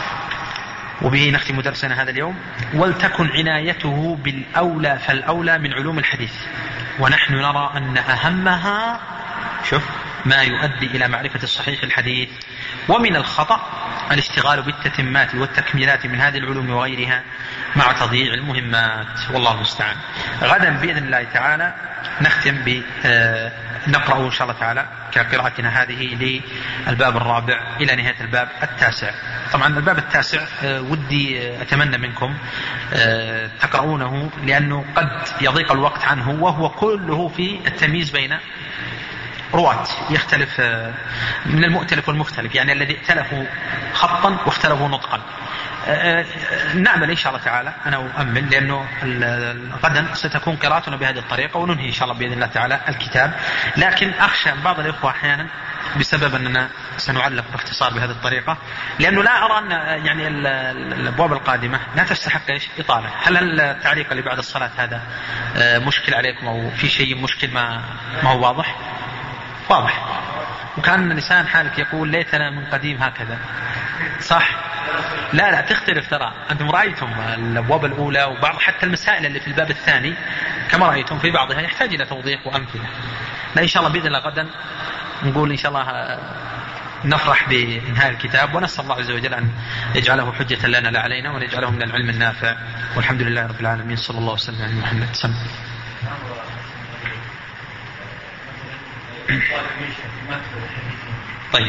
وبه نختم درسنا هذا اليوم: ولتكن عنايته بالأولى فالأولى من علوم الحديث، ونحن نرى أن أهمها شوف ما يؤدي إلى معرفة الصحيح الحديث. ومن الخطأ الاشتغال بالتتمات والتكميلات من هذه العلوم وغيرها مع تضييع المهمات، والله المستعان. غدا بإذن الله تعالى نختم ب نقرأ إن شاء الله تعالى كقراءتنا هذه للباب الرابع إلى نهاية الباب التاسع. طبعا الباب التاسع ودي أتمنى منكم تقرؤونه، لأنه قد يضيق الوقت عنه، وهو كله في التمييز بين رواة يختلف من المؤتلف والمختلف، يعني الذي ائتلفوا خطا واختلفوا نطقا. نعمل إن شاء الله تعالى أنا أؤمن، لأنه غدا ستكون قراءتنا بهذه الطريقة، وننهي إن شاء الله بإذن الله تعالى الكتاب. لكن أخشى بعض الإخوة أحيانا بسبب أننا سنعلق باختصار بهذه الطريقة، لأنه لا أرى أن يعني الأبواب القادمة لا تستحق إيش إطالة. هل التعليق اللي بعد الصلاة هذا مشكل عليكم، أو في شيء مشكل ما ما هو واضح؟ واضح. وكان لسان حالك يقول ليتنا من قديم هكذا، صح؟ لا لا تختلف، ترى أنتم رأيتم الأبواب الأولى وبعض حتى المسائل اللي في الباب الثاني كما رأيتم في بعضها يحتاج إلى توضيح وأمثلة. لا إن شاء الله بإذن الله غدا نقول إن شاء الله نفرح بإنهاء الكتاب، ونسأل الله عز وجل أن يجعله حجة لنا لا علينا، وأن يجعله من العلم النافع. والحمد لله رب العالمين، صلى الله وسلم على محمد. سلم. طيب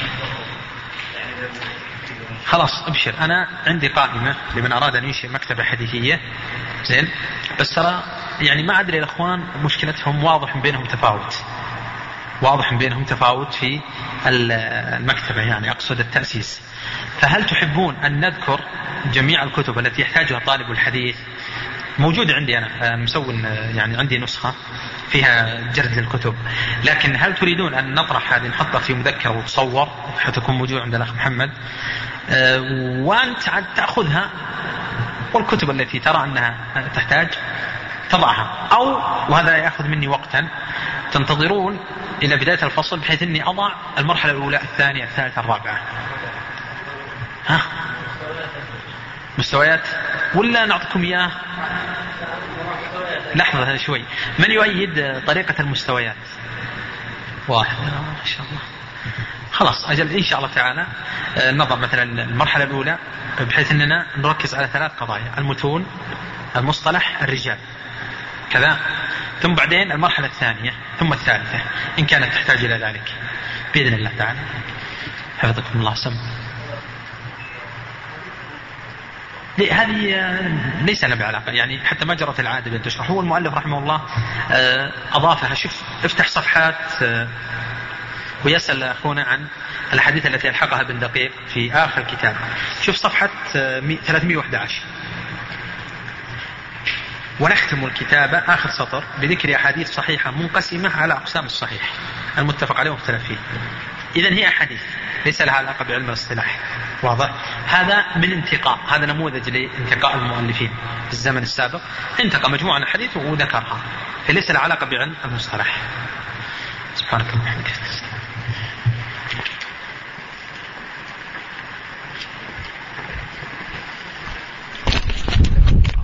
خلاص ابشر، أنا عندي قائمة لمن أراد أن ينشئ مكتبة حديثية، زين، بس ترى يعني ما أدري الأخوان مشكلتهم واضح بينهم تفاوت. واضح بينهم تفاوت في المكتبة، يعني أقصد التأسيس. فهل تحبون أن نذكر جميع الكتب التي يحتاجها طالب الحديث؟ موجود عندي أنا مسوي، يعني عندي نسخة فيها جرد للكتب، لكن هل تريدون أن نطرح هذه نحطها في مذكرة وتصور حتكون موجود عند الأخ محمد، وأنت تأخذها والكتب التي ترى أنها تحتاج تضعها، أو وهذا يأخذ مني وقتا تنتظرون إلى بداية الفصل بحيث أني أضع المرحلة الأولى الثانية الثالثة الرابعة؟ ها مستويات ولا نعطيكم إياه؟ لحظة شوي، من يؤيد طريقة المستويات؟ واحد ما شاء الله. خلاص أجل إن شاء الله تعالى نضع مثلا المرحلة الأولى بحيث أننا نركز على ثلاث قضايا: المتون، المصطلح، الرجال، كذا، ثم بعدين المرحلة الثانية، ثم الثالثة إن كانت تحتاج إلى ذلك بإذن الله تعالى. حفظكم الله. سم هذه ليس لها بعلاقة، يعني حتى ما جرت العادة بأن تشرح. هو المؤلف رحمه الله أضافها. شوف افتح صفحات ويسأل أخونا عن الحديث التي ألحقها ابن دقيق في آخر كتاب. شوف صفحة ثلاثمائة وأحد عشر. ونختم الكتابة آخر سطر بذكر أحاديث صحيحة منقسمة على أقسام الصحيح المتفق عليه ومختلف فيه. إذن هي أحاديث ليس لها علاقة بعلم الاصطلاح. واضح؟ هذا من انتقاء، هذا نموذج لانتقاء المؤلفين في الزمن السابق، انتقى مجموعة من الحديث وذكرها، فليس لها علاقة بعلم المصطلح. سبحانك اللهم وبحمدك.